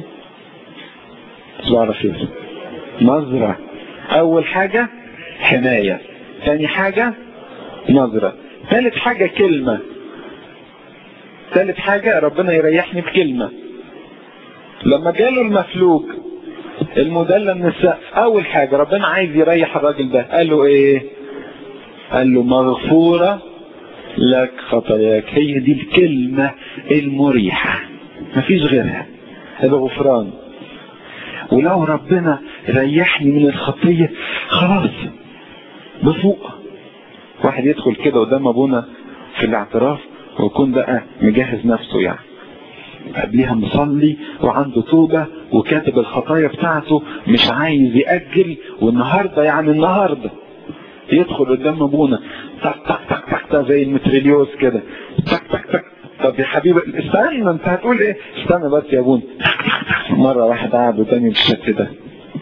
بعرف إيه؟ نظرة. أول حاجة حماية، تاني حاجة نظرة، ثالث حاجة كلمة. ثالث حاجة ربنا يريحني بكلمة. لما جاله المفلوج المدلل من السقف، أول حاجة ربنا عايز يريح الراجل ده، قال له إيه؟ قال له مغفورة لك خطاياك. هي دي الكلمة المريحة، مفيش غيرها، هذا غفران. ولو ربنا ريحني من الخطية خلاص بفوق. واحد يدخل كده قدام ابونا في الاعتراف ويكون بقى مجهز نفسه، يعني قبليها مصلي وعنده توبة وكاتب الخطايا بتاعته، مش عايز يأجل. والنهاردة يعني النهاردة يدخل قدام ابونا تك تك تك تك زي المتريليوس كده، تك تك تك. طب يا حبيبي استنى، انت هتقول ايه؟ استنى بس يا ابونا. مرة واحد قاعد قدامي بالشكل ده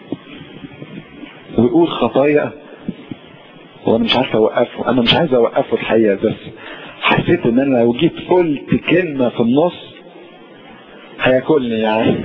ويقول خطايا وانا مش عارف اوقفه. انا مش عايز اوقفه الحقيقة، بس حسيت ان انا لو جيت قلت كلمة في النص هياكلني يعني.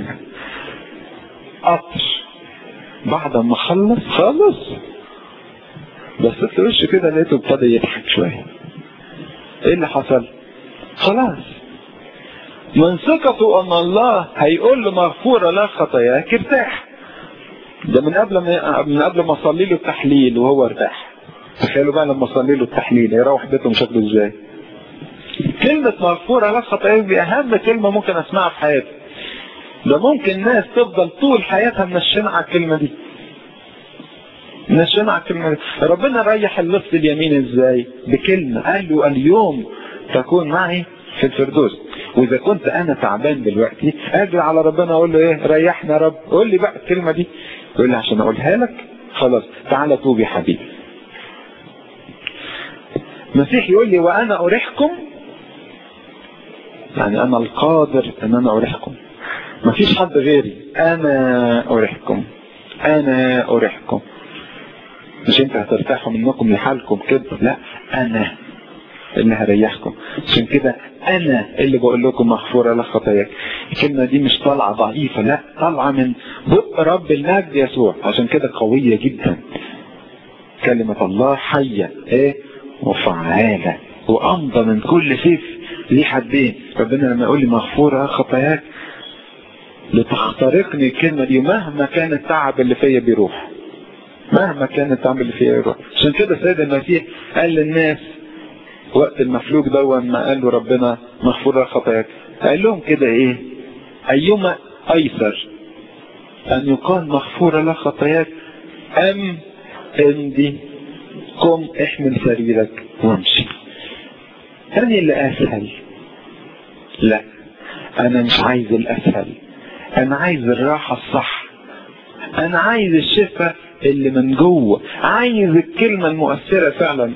قطر بعد ما خلص بصيت له وشه كده لقيته ابتدى يضحك شوية. ايه اللي حصل؟ خلاص من ثقته ان الله هيقول له مغفورة لا خطاياك ارتاح. ده من قبل ما اصلي له التحليل وهو ارتاح. تخيلوا بقى لما اصلي له التحليل يروح بيته شكله ازاي. كلمة مغفورة لا خطاياك دي اهم كلمة ممكن اسمعها في حياتي. ده ممكن ناس تفضل طول حياتها منشنة على الكلمة دي، منشنة على الكلمة دي. ربنا ريح اللص اليمين ازاي؟ بكلمة، قال له اليوم تكون معي في الفردوس. واذا كنت انا تعبان دلوقتي اجي على ربنا اقول له ايه؟ ريحنا يا رب. قول لي بقى الكلمة دي. يقول لي عشان اقولها لك خلاص تعالى توب يا حبيبي. المسيح يقول لي وانا اريحكم، يعني انا القادر ان انا اريحكم، مفيش حد غيري. انا اريحكم، انا اريحكم. مش انت هترتاحوا منكم لحالكم كده، لا، انا اللي هريحكم. عشان كده انا اللي بقول لكم مغفورة لك خطاياك. الكلمة دي مش طالعة ضعيفة، لا، طالعة من بق رب المجد يسوع. عشان كده قوية جدا. كلمة الله حية ايه وفعالة وامضى من كل سيف ليه حدين. ربنا لما يقول لي مغفورة خطاياك لتخترقني الكلمة دي، مهما كان التعب اللي فيا بيروح، مهما كان التعب اللي فيا يروح. عشان كده سيد المسيح قال للناس وقت المفلوج دون ما قال له ربنا مغفورة خطاياك، قال لهم كده ايه؟ ايما ايسر ان يقال مغفورة لك خطاياك ام امضي قم احمل سريرك وامشي. ثاني اللي اسهل؟ لا، انا مش عايز الاسهل، انا عايز الراحة الصح، انا عايز الشفاء اللي من جوه، عايز الكلمة المؤثرة فعلا.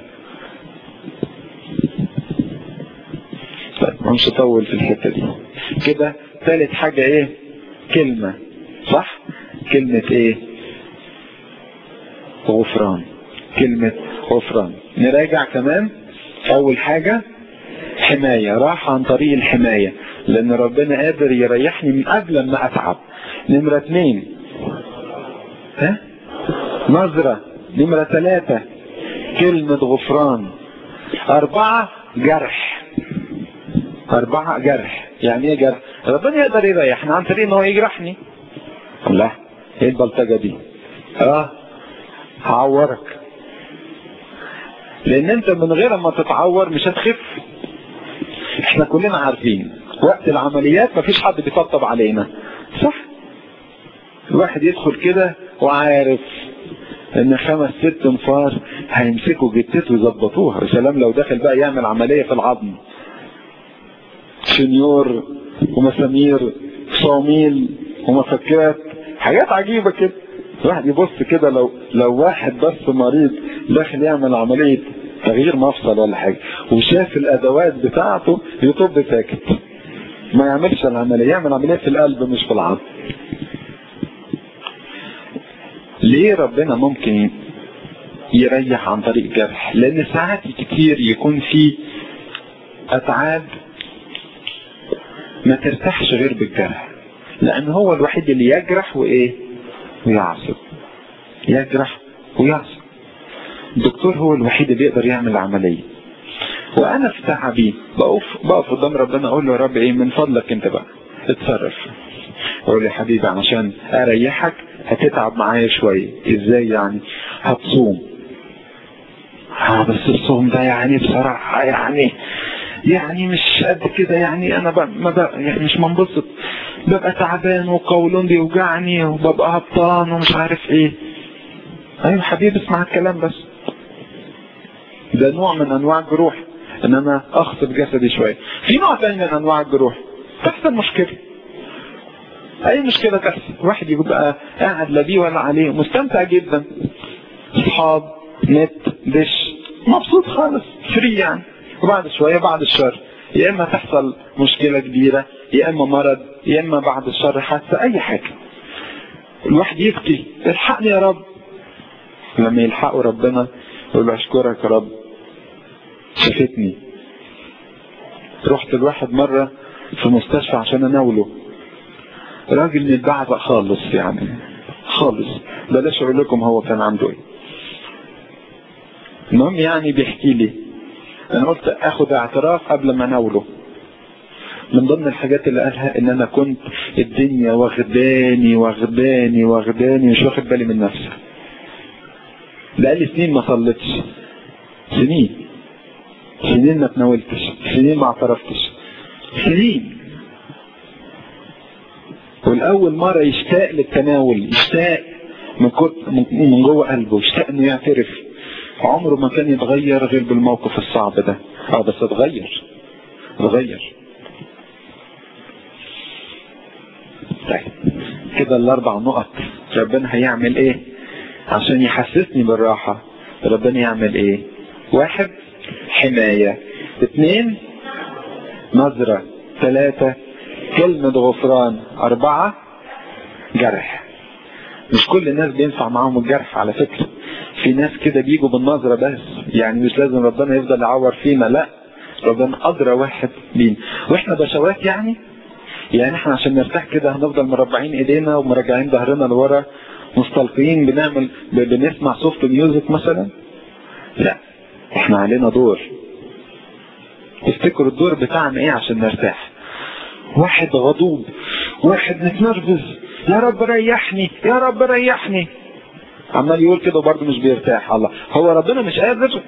طيب مش هطول في الحتة دي كده. ثالث حاجة ايه؟ كلمة، صح؟ كلمة ايه؟ غفران. كلمة غفران. نراجع كمان. اول حاجة حماية، راحة عن طريق الحماية، لان ربنا قادر يريحني من قبل ما اتعب. نمرة 2 نظرة. نمرة 3 كلمة غفران. 4 جرح. 4 جرح. يعني ايه جرح؟ ربنا يقدر يريحنا عن طريق ان هو يجرحني. لا، ايه البلطجة دي؟ هعورك، لان انت من غير ما تتعور مش هتخف. احنا كلنا عارفين وقت العمليات مفيش حد بيطبطب علينا، صح؟ الواحد يدخل كده وعارف ان 5-6 انفار هيمسكوا جتته ويظبطوها. يا سلام لو داخل بقى يعمل عملية في العظم، شنيور ومسامير صواميل ومفكات، حاجات عجيبة كده. الواحد يبص كده لو واحد بس مريض داخل يعمل عملية تغيير مفصل ولا حاجة وشاف الادوات بتاعته يطب ساكت، ما يعملش العملية، يعمل عملية في القلب مش في العظم. ليه ربنا ممكن يريح عن طريق جرح؟ لان ساعات كتير يكون في اتعاب ما ترتاحش غير بالجرح، لان هو الوحيد اللي يجرح وايه ويعصب. يجرح ويعصب. الدكتور هو الوحيد اللي يقدر يعمل عملية. وانا في تعبي بقف قدام ربنا اقول له يا رب ايه من فضلك انت بقى اتصرف. اقول له يا حبيبي عشان اريحك هتتعب معايا شوية. ازاي يعني؟ هتصوم. بس الصوم ده يعني بصراحة يعني مش قد كده، يعني انا يعني مش منبسط، ببقى تعبان وقولون بيوجعني وببقى هبطان ومش عارف ايه. ايوه حبيبي اسمع الكلام بس. ده نوع من انواع الجروح، ان انا اخصب جسدي شوية. في نوع تاني من انواع الجروح تحصل مشكلة، اي مشكلة تحصل واحد يبقى قاعد لا بيه ولا عليه مستمتع جدا، اصحاب نت دش مبسوط خالص فري يعني، وبعد شوية بعد الشر يا اما تحصل مشكلة كبيرة يا اما مرض يا اما بعد الشر حتى اي حاجة. الواحد يبكي الحقني يا رب. لما يلحقوا ربنا يقول له اشكرك يا رب شفتني. رحت الواحد مرة في مستشفى عشان اناوله، راجل متبعبع خالص يعني خالص، بلاش اقول لكم هو كان عنده ايه. المهم يعني بيحكي لي، انا قلت اخد اعتراف قبل ما اناوله. من ضمن الحاجات اللي قالها ان انا كنت الدنيا واخداني مش واخد بالي من نفسي. بقالي سنين ما صليتش، سنين ما تناولتش، سنين ما اعترفتش، سنين. والاول مرة يشتاق للتناول، يشتاق من جوه قلبه، يشتاق انه يعترف. عمره ما كان يتغير غير بالموقف الصعب ده. بس اتغير. طيب كده ال4 نقط. ربنا هيعمل ايه عشان يحسسني بالراحة؟ ربنا يعمل ايه؟ 1 حماية، 2 نظرة، 3 كلمة غفران، 4 جرح. مش كل الناس بينفع معاهم الجرح على فكرة. في ناس كده بيجوا بالنظرة بس، يعني مش لازم ربنا يفضل يعور فينا، لا، ربنا أدرى واحد بينا. واحنا بشوات يعني احنا عشان نرتاح كده هنفضل مربعين ايدينا ومراجعين ظهرنا لورا مستلقين بنسمع سوفت ميوزك مثلا؟ لا، احنا علينا دور. تفتكروا الدور بتاعنا ايه عشان نرتاح؟ واحد غضوب، واحد متنرفز، يا رب ريحني يا رب ريحني، عمال يقول كده وبرضه مش بيرتاح. الله، هو ربنا مش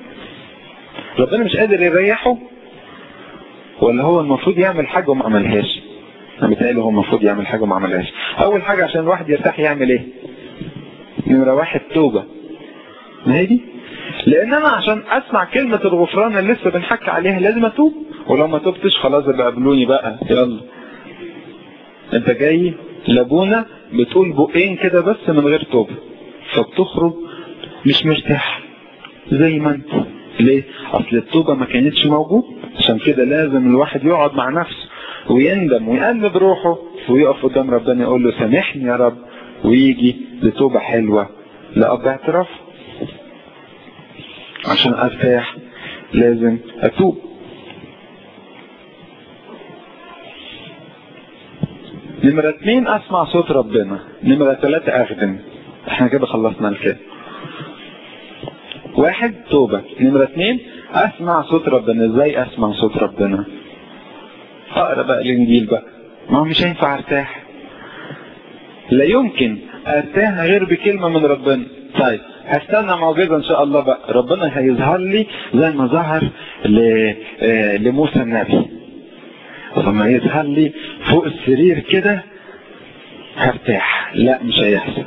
قادر يريحه؟ ولا هو المفروض يعمل حاجة وما عملهاش؟ انا متهيألي هو المفروض يعمل حاجة وما عملهاش. اول حاجة عشان الواحد يرتاح يعمل ايه؟ نمرة 1 توبة. ما هي دي، لان انا عشان اسمع كلمة الغفران اللي لسه بنحكي عليها لازم اتوب، ولو ما توبتش خلاص بقى قابلوني بقى، يلا انت جاي لابونا بتقول بقين كده بس من غير توبة، فبتخرج مش مرتاح زي ما انت. ليه؟ اصل التوبة ما كانتش موجود. عشان كده لازم الواحد يقعد مع نفسه ويندم ويقلب روحه ويقف قدام ربنا يقول له سامحني يا رب، ويجي لتوبة حلوة لأب اعتراف. عشان ارتاح لازم اتوب. نمرة 2 اسمع صوت ربنا. نمرة 3 اخدم. احنا كده خلصنا الكلام. واحد توبة. نمرة 2 اسمع صوت ربنا. ازاي اسمع صوت ربنا؟ اقرأ بقى الانجيل بقى. ما هو مش هينفع ارتاح، لا يمكن ارتاح غير بكلمة من ربنا. طيب هستنى معجزة ان شاء الله بقى، ربنا هيظهر لي زي ما ظهر لموسى النبي، لما يظهر لي فوق السرير كده هرتاح. لا، مش هيحصل.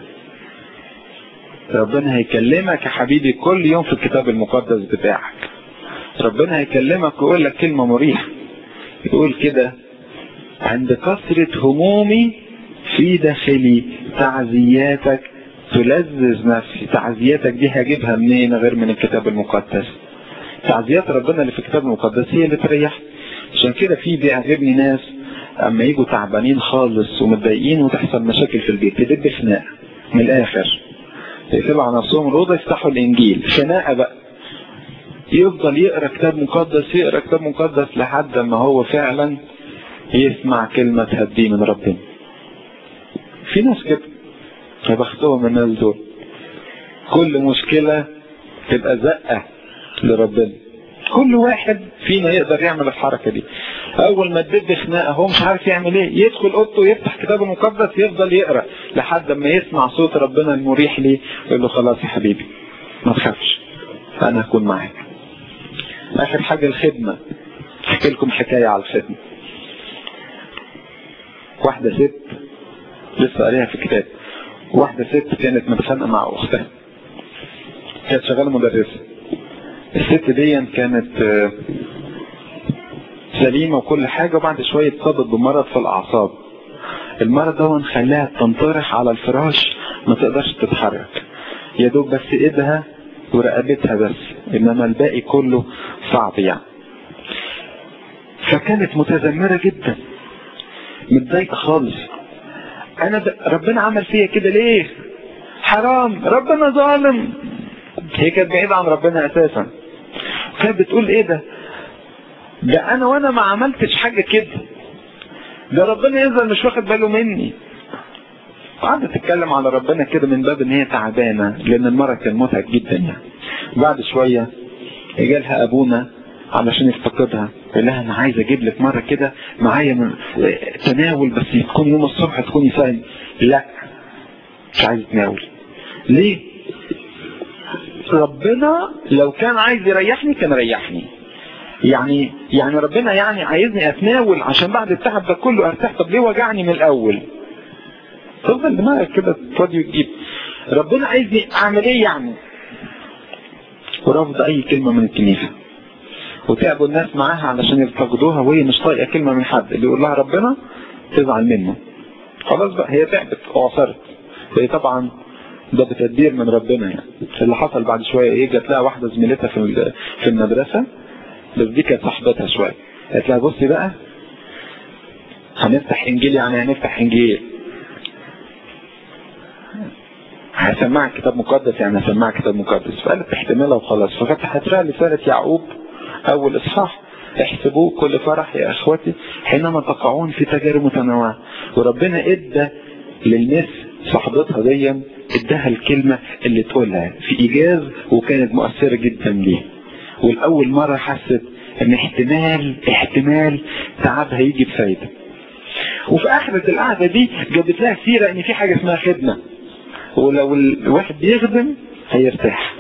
ربنا هيكلمك يا حبيبي كل يوم في الكتاب المقدس بتاعك. ربنا هيكلمك ويقول لك كلمة مريحة. يقول كده: عند كثرة همومي في داخلي تعزياتك تلذذ نفسي. تعزياتك دي هجيبها منين غير من الكتاب المقدس؟ تعزيات ربنا اللي في الكتاب المقدس هي اللي تريح. عشان كده في بيعجبني ناس اما يجوا تعبانين خالص ومتضايقين وتحصل مشاكل في البيت تدب خناقه من الاخر، يقفلوا على نفسهم الاوضه يفتحوا الانجيل خناقه بقى، يفضل يقرا كتاب مقدس يقرا كتاب مقدس لحد ما هو فعلا يسمع كلمه تهديه من ربنا. في ناس كده يا بختهم الناس دول، كل مشكله تبقى زقه لربنا. كل واحد فينا يقدر يعمل الحركه دي. اول ما تدب خناقه هو مش عارف يعمل ايه، يدخل اوضته ويفتح كتابه المقدس يفضل يقرا لحد ما يسمع صوت ربنا المريح ليه، يقول له: خلاص يا حبيبي ما تخافش، انا هكون معاك. اخر حاجه الخدمه. احكي لكم حكايه على الخدمه. واحده ست لسه قاريها في كتاب. واحده ست كانت متخانقه مع اختها، كانت شغاله مدرسه. الست دي كانت سليمة وكل حاجة، وبعد شوية اتصابت بمرض في الأعصاب. المرض ده خلاها تنطرح على الفراش، ما تقدرش تتحرك، يا دوب بس ايدها ورقبتها بس، انما الباقي كله صعب يعني. فكانت متذمرة جدا، متضايقة خالص. ربنا عمل فيها كده ليه؟ حرام، ربنا ظالم. هي كانت بعيدة عن ربنا اساسا. كانت بتقول: ايه ده انا وانا ما عملتش حاجة كده، ده ربنا ينزل مش واخد باله مني. قعدت تتكلم على ربنا كده من باب ان هي تعبانة، لان المرض كان متعب جدا يعني. بعد شوية جالها ابونا علشان يفتقدها، قال لها: انا عايز اجيب لك مرة كده معايا من تناول، بس تكون يوم الصبح تكوني صايم. لا، مش عايز تناول. ليه؟ ربنا لو كان عايز يريحني كان ريحني. يعني ربنا عايزني اتناول عشان بعد التعب ده كله ارتاح. طب ليه وجعني من الاول؟ تفضل دماغك كده تفضي وتجيب. ربنا عايزني اعمل ايه يعني؟ ورفض اي كلمة من الكنيسة، وتعبوا الناس معاها علشان يفتقدوها وهي مش طايقة كلمة من حد. اللي يقول لها ربنا تزعل منه. خلاص بقى هي تعبت وعصرت. هي طبعا ده بتدبير من ربنا يعني. اللي حصل بعد شوية جات لها واحدة زميلتها في المدرسة، بس دي كانت صاحبتها شوية. قالت لها: بصي بقى، هنفتح انجيل، هنفتح انجيل، هسمعك كتاب مقدس، هسمعك كتاب مقدس. فقالت احتمالها وخلاص. ففتحت لها رسالة يعقوب اول اصحاح: احسبوا كل فرح يا اخوتي حينما تقعون في تجارب متنوعة. وربنا ادى للناس صاحبتها دي، اداها الكلمة اللي تقولها في ايجاز، وكانت مؤثرة جدا ليه. والاول مرة حست ان احتمال تعبها يجي بفايدة. وفي اخرة القعدة دي جابت لها سيرة ان في حاجة اسمها خدمة، ولو الواحد بيخدم هيرتاح.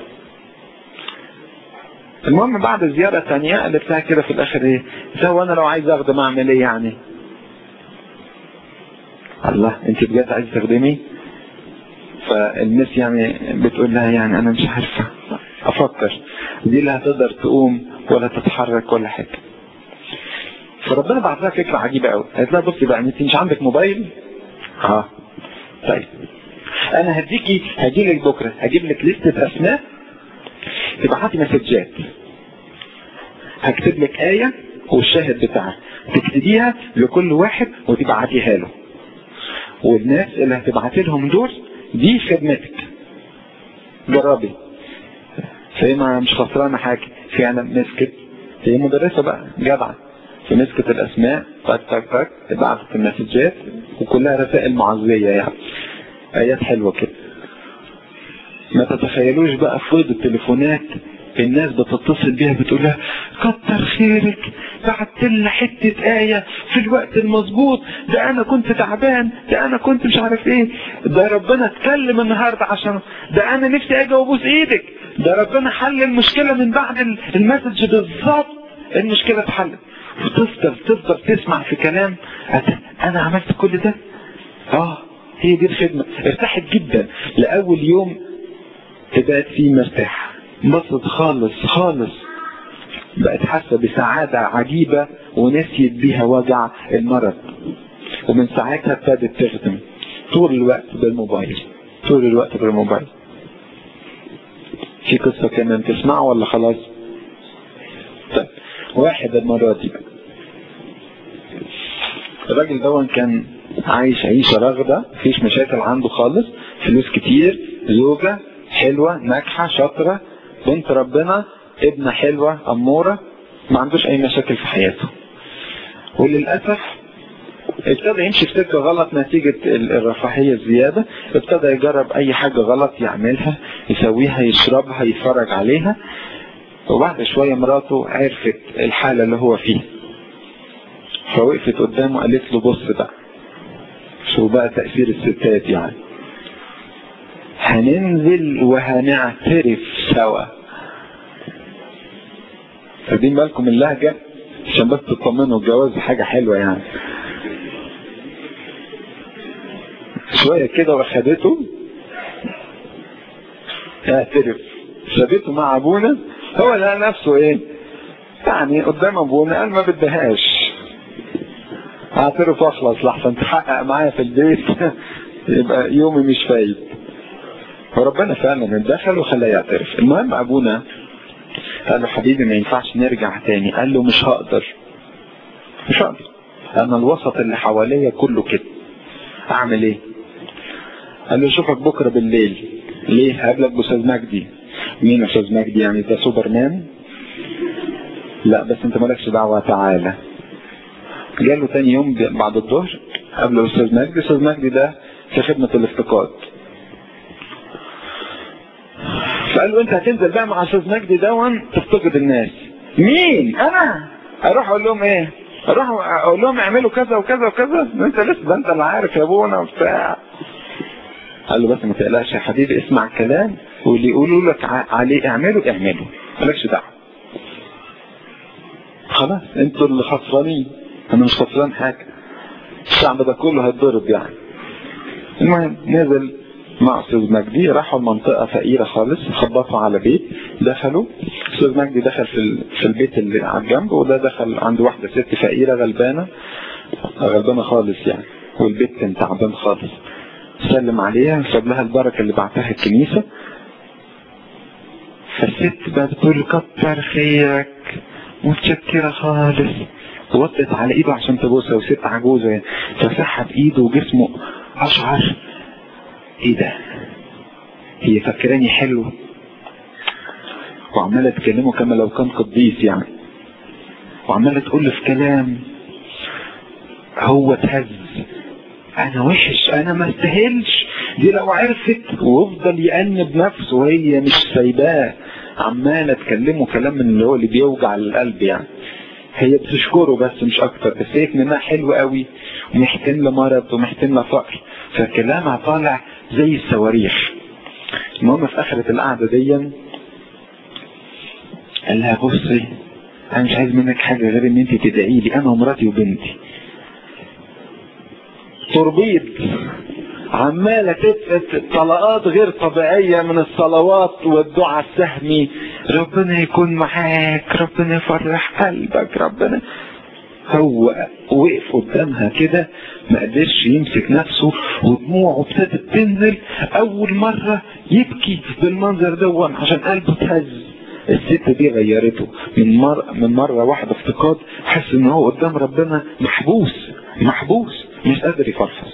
المهم بعد زيارة تانية قالت لها كده في الاخر: ايه وانا لو عايز اخدم اعمل ايه يعني؟ الله، انت بجد عايز تخدمي؟ فالناس بتقول لها: انا مش عارفة افكر. دي لا هتقدر تقوم ولا تتحرك ولا حاجة. فربنا بعت لها فكرة عجيبة قوي. قالت لها: بصي بقى، انت مش عندك موبايل؟ طيب انا هجيلك بكرة، هجيب لك لستة اسماء، تبعتي مسجات، هكتب لك آية والشاهد بتاعها، تكتبيها لكل واحد وتبعتيها له، والناس اللي هتبعتي لهم دول دي خدمتك، جربي. فهي مش خسرانة حاجة. فعلا مسكت، هي مدرسة بقى جدعة، فمسكت الاسماء تك تك تك، ابعتت المسجات، وكلها رسائل معزية آيات حلوة كده. ما تتخيلوش بقى فوضى التليفونات، الناس بتتصل بيها بتقولها كتر خيرك بعت لنا حتة آية في الوقت المظبوط، ده انا كنت تعبان، ده انا كنت مش عارف ايه، ده ربنا اتكلم النهاردة عشان ده انا نفسي اجي وابوس ايدك، ده ربنا حل المشكلة من بعد المسج بالظبط المشكلة اتحلت. وتفضل تسمع في كلام انا عملت كل ده. هي دي الخدمة. ارتاحت جدا لأول يوم تبقت فيه مرتاح، انبسط خالص خالص، بقت حاسة بسعادة عجيبة ونسيت بيها وجع المرض. ومن ساعتها ابتدت تخدم طول الوقت بالموبايل، طول الوقت بالموبايل. في قصة كمان تسمعوا ولا خلاص؟ طيب واحد المرة دي الراجل ده كان عايش عيشة رغدة، مفيش مشاكل عنده خالص، فلوس كتير، زوجة حلوة ناجحة شاطرة، بنت ربنا، ابنة حلوة أمورة، ما عندوش أي مشاكل في حياته. وللأسف ابتدى يمشي في سكة غلط نتيجة الرفاهية الزيادة، ابتدى يجرب أي حاجة غلط يعملها، يسويها، يشربها، يتفرج عليها. وبعد شوية مراته عرفت الحالة اللي هو فيه، فوقفت قدامه قالت له بص بقى، شو بقى تأثير الستات يعني، هننزل وهنعترف سوا. فدين بالكم اللهجة عشان بس تطمنوا، الجواز حاجة حلوة يعني. شوية كده واخدته اعترف، شدته مع ابونا، هو لقى نفسه ايه يعني قدام ابونا، قال ما بدهاش اعترف واخلص لحسن تحقق معايا في البيت يبقى يومي مش فايد. فربنا فعلا اتدخل وخلاه يعترف. المهم ابونا قال له حبيبي ما ينفعش نرجع تاني. قال له مش هقدر، انا الوسط اللي حواليا كله كده، اعمل ايه؟ قال له شوفك بكرة بالليل. ليه؟ هقابلك باستاذ مجدي. مين استاذ مجدي؟ يعني ده سوبرمان؟ لا بس انت مالكش دعوة، تعالى. جاله تاني يوم بعد الظهر قبل استاذ مجدي. استاذ مجدي ده في خدمة الافتقاد، فقال له انت هتنزل بقى مع استاذ مجدي دون تفتقد الناس. مين؟ انا اروح اقول لهم ايه؟ اروح اقول لهم اعملوا كذا وكذا وكذا؟ انت لسه ده انت اللي عارف يا ابونا وبتاع. قال له بس ما تقلقش يا حبيبي، اسمع الكلام واللي يقولوا لك عليه اعمله مالكش دعوه. خلاص انتوا اللي خسرانين، انا مش خسران حاجه، الشعب ده كله هيتضرب يعني. المهم نزل مع استاذ مجدي، راحوا المنطقه فقيره خالص، خبطوا على بيت، دخلوا. استاذ مجدي دخل في البيت اللي على الجنب، وده دخل عند واحده ست فقيره غلبانه خالص يعني، والبيت كان تعبان خالص. سلم عليها، ساب لها البركه اللي بعتها الكنيسه. فالست بقى بتقول كتر خيرك، متشكره خالص، وطت على ايده عشان تبوسها، وست عجوزه فسحب ايده وجسمه اشعر ايه ده، هي فكراني حلو، وعماله تكلمه كما لو كان قديس يعني، وعماله تقول له في كلام. هو اتهز، انا وحش، انا ما استاهلش دي، لو عرفت. ويفضل يأنب نفسه وهي مش سايباه، عماله تكلمه كلام من اللي هو اللي بيوجع القلب يعني. هي بتشكره بس مش اكتر، بس هي منها حلو قوي، ومحتين لمرض ومحتين لفقر، فكلامها طالع زي الصواريخ. المهم في اخرة القعدة دي قال لها بصي انا مش عايز منك حاجة غير ان انت تدعي لي انا ومراتي وبنتي. تربيط عمالة تتفت طلقات غير طبيعية من الصلوات والدعاء السهمي، ربنا يكون معاك، ربنا يفرح قلبك، ربنا. هو وقف قدامها كده ما قدرش يمسك نفسه، ودموعه ابتدت تنزل. اول مرة يبكي بالمنظر ده عشان قلبه اتهز. الست دي غيرته من مرة واحدة افتقاد، حس ان هو قدام ربنا محبوس مش قادر يفرفص.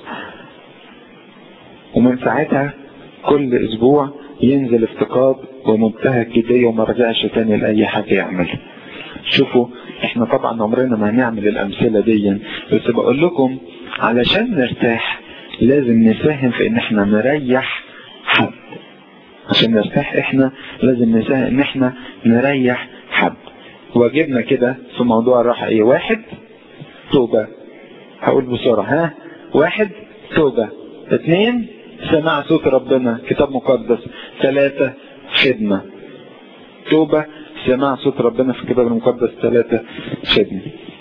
ومن ساعتها كل اسبوع ينزل افتقاد ومبتهج جدية، وما رجعش تاني لأي حاجة يعملها. شوفوا احنا طبعا عمرنا ما هنعمل الامثلة دي، بس بقول لكم علشان نرتاح لازم نساهم في ان احنا نريح حد. عشان نرتاح احنا لازم نساهم ان احنا نريح حد. واجبنا كده في موضوع الراحة ايه؟ 1 توبة. هقول بسرعة. 1 توبة. 2 سماع صوت ربنا كتاب مقدس. 3 خدمة. توبة، سماع صوت ربنا في الكتاب المقدس. 3 خدمة.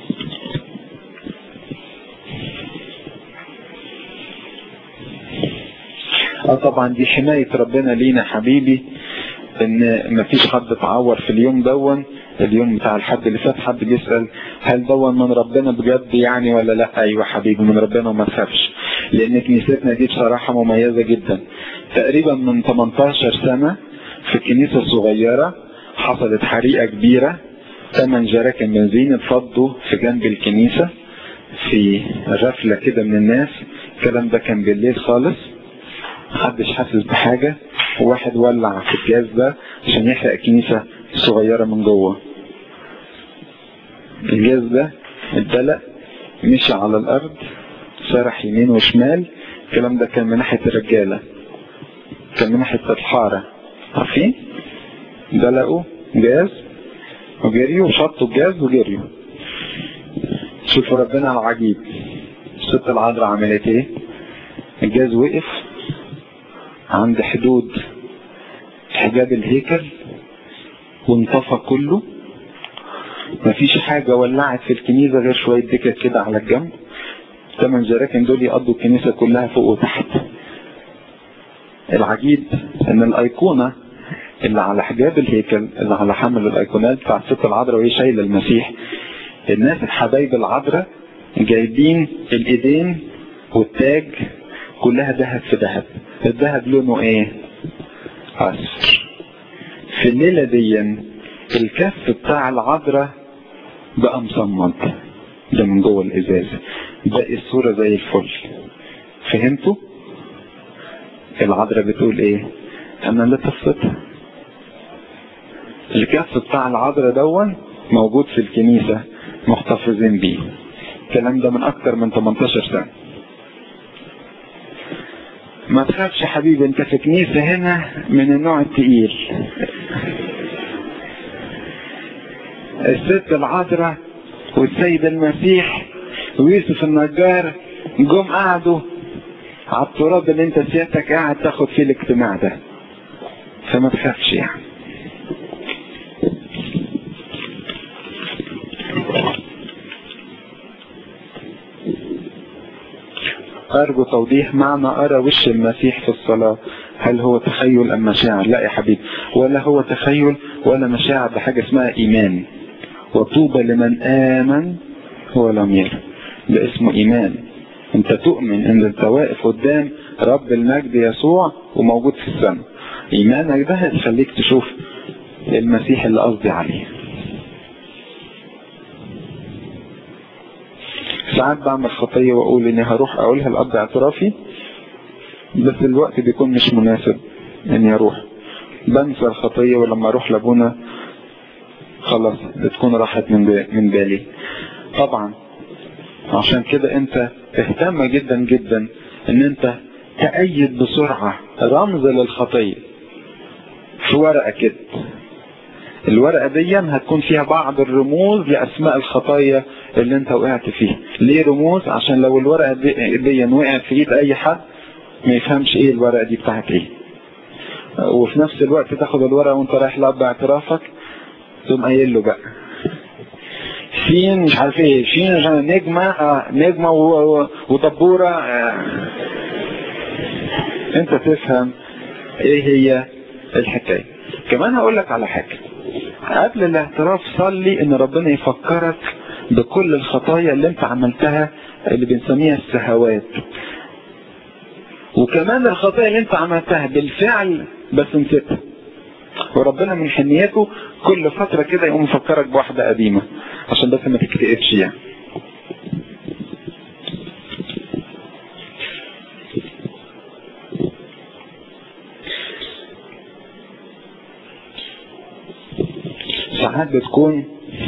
طبعا دي حماية ربنا لينا حبيبي، ان مفيش حد اتعور في اليوم دون. اليوم بتاع الحد اللي فات حد بيسأل هل دون من ربنا بجد يعني ولا لا؟ ايوه حبيبي من ربنا وما تخافش، لان كنيستنا دي بصراحة مميزة جدا. تقريبا من 18 سنة في الكنيسة الصغيرة حصلت حريقة كبيرة، 8 جراكن بنزين اتفضوا في جنب الكنيسة في غفلة كده من الناس. الكلام ده كان بالليل خالص، محدش حاسس بحاجة، وواحد ولع في الجاز ده عشان يحرق كنيسة صغيرة من جوه. الجاز ده اتدلق مشي على الارض سرح يمين وشمال. الكلام ده كان من ناحية الرجالة، كان من ناحية الحارة، عارفين؟ دلقوا جاز وجريوا وشطوا الجاز وجريوا. شوفوا ربنا العجيب. الست العذراء عملت ايه؟ الجاز وقف عند حدود حجاب الهيكل وانطفى كله. مفيش حاجة ولعت في الكنيسة غير شوية دكك كده على الجنب. 8 جراكن دول يقضوا الكنيسة كلها فوق وتحت. العجيب ان الايقونة اللي على حجاب الهيكل اللي على حمل الايقونات بتاع الست العذراء وهي شايلة المسيح، الناس الحبايب العذراء جايبين الايدين والتاج كلها ذهب في ذهب. الذهب لونه ايه؟ اصفر. في الليلة دي الكف بتاع العذراء بقى مصمد، ده من جوه الازاز، باقي الصورة زي الفل. فهمتوا؟ العذراء بتقول ايه؟ انا اللي طفتها. الكف بتاع العذراء دون موجود في الكنيسة محتفظين بيه. الكلام ده من اكتر من 18 سنة. ما تخافش حبيبي، انت في كنيسة هنا من النوع التقيل. الست العذراء والسيد المسيح ويوسف النجار جم قعدوا على التراب اللي انت سيادتك قاعد تاخد فيه الاجتماع ده، فما تخافش يعني. أرجو توضيح معنى أرى وش المسيح في الصلاة. هل هو تخيل أم مشاعر؟ لا يا حبيبي، ولا هو تخيل ولا مشاعر، بحاجة اسمها إيمان. وطوبى لمن آمن ولم يرى. ده اسمه إيمان. أنت تؤمن أن أنت واقف قدام رب المجد يسوع وموجود في السماء. إيمانك ده هيخليك تشوف المسيح اللي قصدي عليه. ساعات بعمل خطية واقول اني هروح اقولها لأب اعترافي، بس الوقت بيكون مش مناسب اني اروح، بنسى الخطية، ولما اروح لابونا خلاص بتكون راحت من بالي. طبعا عشان كده انت اهتم جدا جدا ان انت تأيد بسرعة رمز للخطية في ورقة كده. الورقة دي هتكون فيها بعض الرموز لأسماء الخطايا اللي انت وقعت فيها. ليه رموز؟ عشان لو الورقة دي وقعت في ايد اي حد ما يفهمش ايه الورقة دي بتاعت ايه. وفي نفس الوقت تاخد الورقة وانت رايح لأب اعترافك تقوم قايل له بقى فين مش عارف ايه، فين نجمة ودبورة. انت تفهم ايه هي الحكاية. كمان هقول لك على حاجة قبل الاعتراف، صلي ان ربنا يفكرك بكل الخطايا اللي انت عملتها اللي بنسميها السهوات، وكمان الخطايا اللي انت عملتها بالفعل بس نسيتها، وربنا من حنيته كل فترة كده يقوم يفكرك بواحدة قديمة عشان بس ما تكتئبش يعني. ساعات بتكون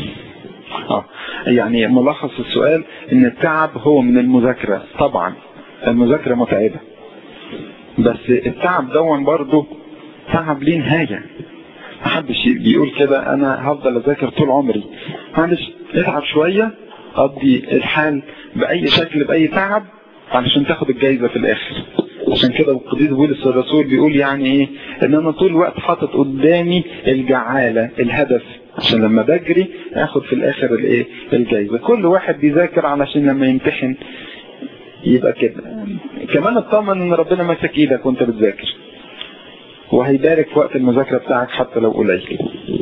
يعني ملخص السؤال ان التعب هو من المذاكرة. طبعا المذاكرة متعبة، بس التعب دون برضو تعب ليه نهاية. محدش بيقول كده انا هفضل اذاكر طول عمري. معلش اتعب شوية، قضي الحال بأي شكل بأي تعب علشان تاخد الجايزة في الآخر. عشان كده القديس بولس الرسول بيقول يعني ايه، ان انا طول الوقت حاطط قدامي الجعالة، الهدف، عشان لما بجري اخد في الاخر الايه، الجايزة. كل واحد بيذاكر علشان لما يمتحن يبقى كده. كمان اطمن ان ربنا ماسك ايدك وانت بتذاكر، وهيبارك في وقت المذاكرة بتاعك حتى لو قليل.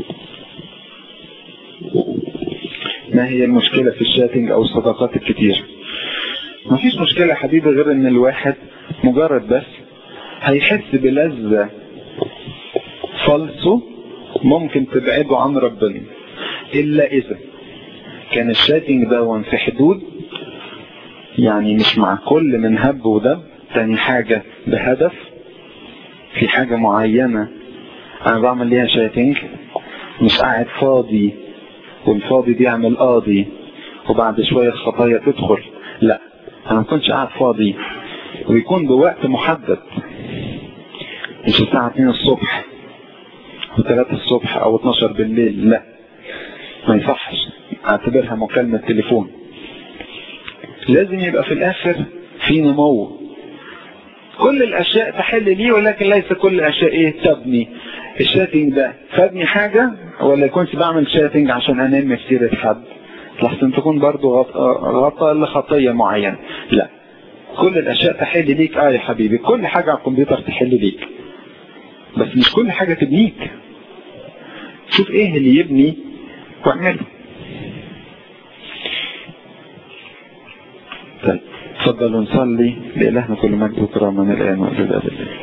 ما هي المشكلة في الشاتنج او الصداقات الكتير؟ مفيش مشكلة يا حبيبي غير ان الواحد مجرد بس هيحس بلذة فالصو ممكن تبعده عن ربنا، الا اذا كان الشاتنج ده في حدود، يعني مش مع كل من هب ودب. تاني حاجة بهدف، في حاجة معينة انا بعمل ليها شاتنج، مش قاعد فاضي والفاضي دي يعمل قاضي وبعد شوية الخطايا تدخل. لا، انا ما كنتش قاعد فاضي، ويكون بوقت محدد، مش الساعة 2 الصبح و3 الصبح او 12 بالليل. لا، ما يصحش، اعتبرها مكالمة تليفون. لازم يبقى في الاخر في نمو. كل الاشياء تحل لي، ولكن ليس كل الاشياء ايه تبني. الشاتنج ده فادني حاجة، ولا يكونش بعمل شاتنج عشان انمي في سيرة حد لحسن تكون برضو غطاء لخطية معينة. لا، كل الاشياء تحل ليك. يا حبيبي كل حاجة على الكمبيوتر تحل ليك، بس مش كل حاجة تبنيك. شوف ايه اللي يبني واعمله. طيب اتفضلوا نصلي. لإلهنا كل مجد وكرامة من الآن وإلى الأبد.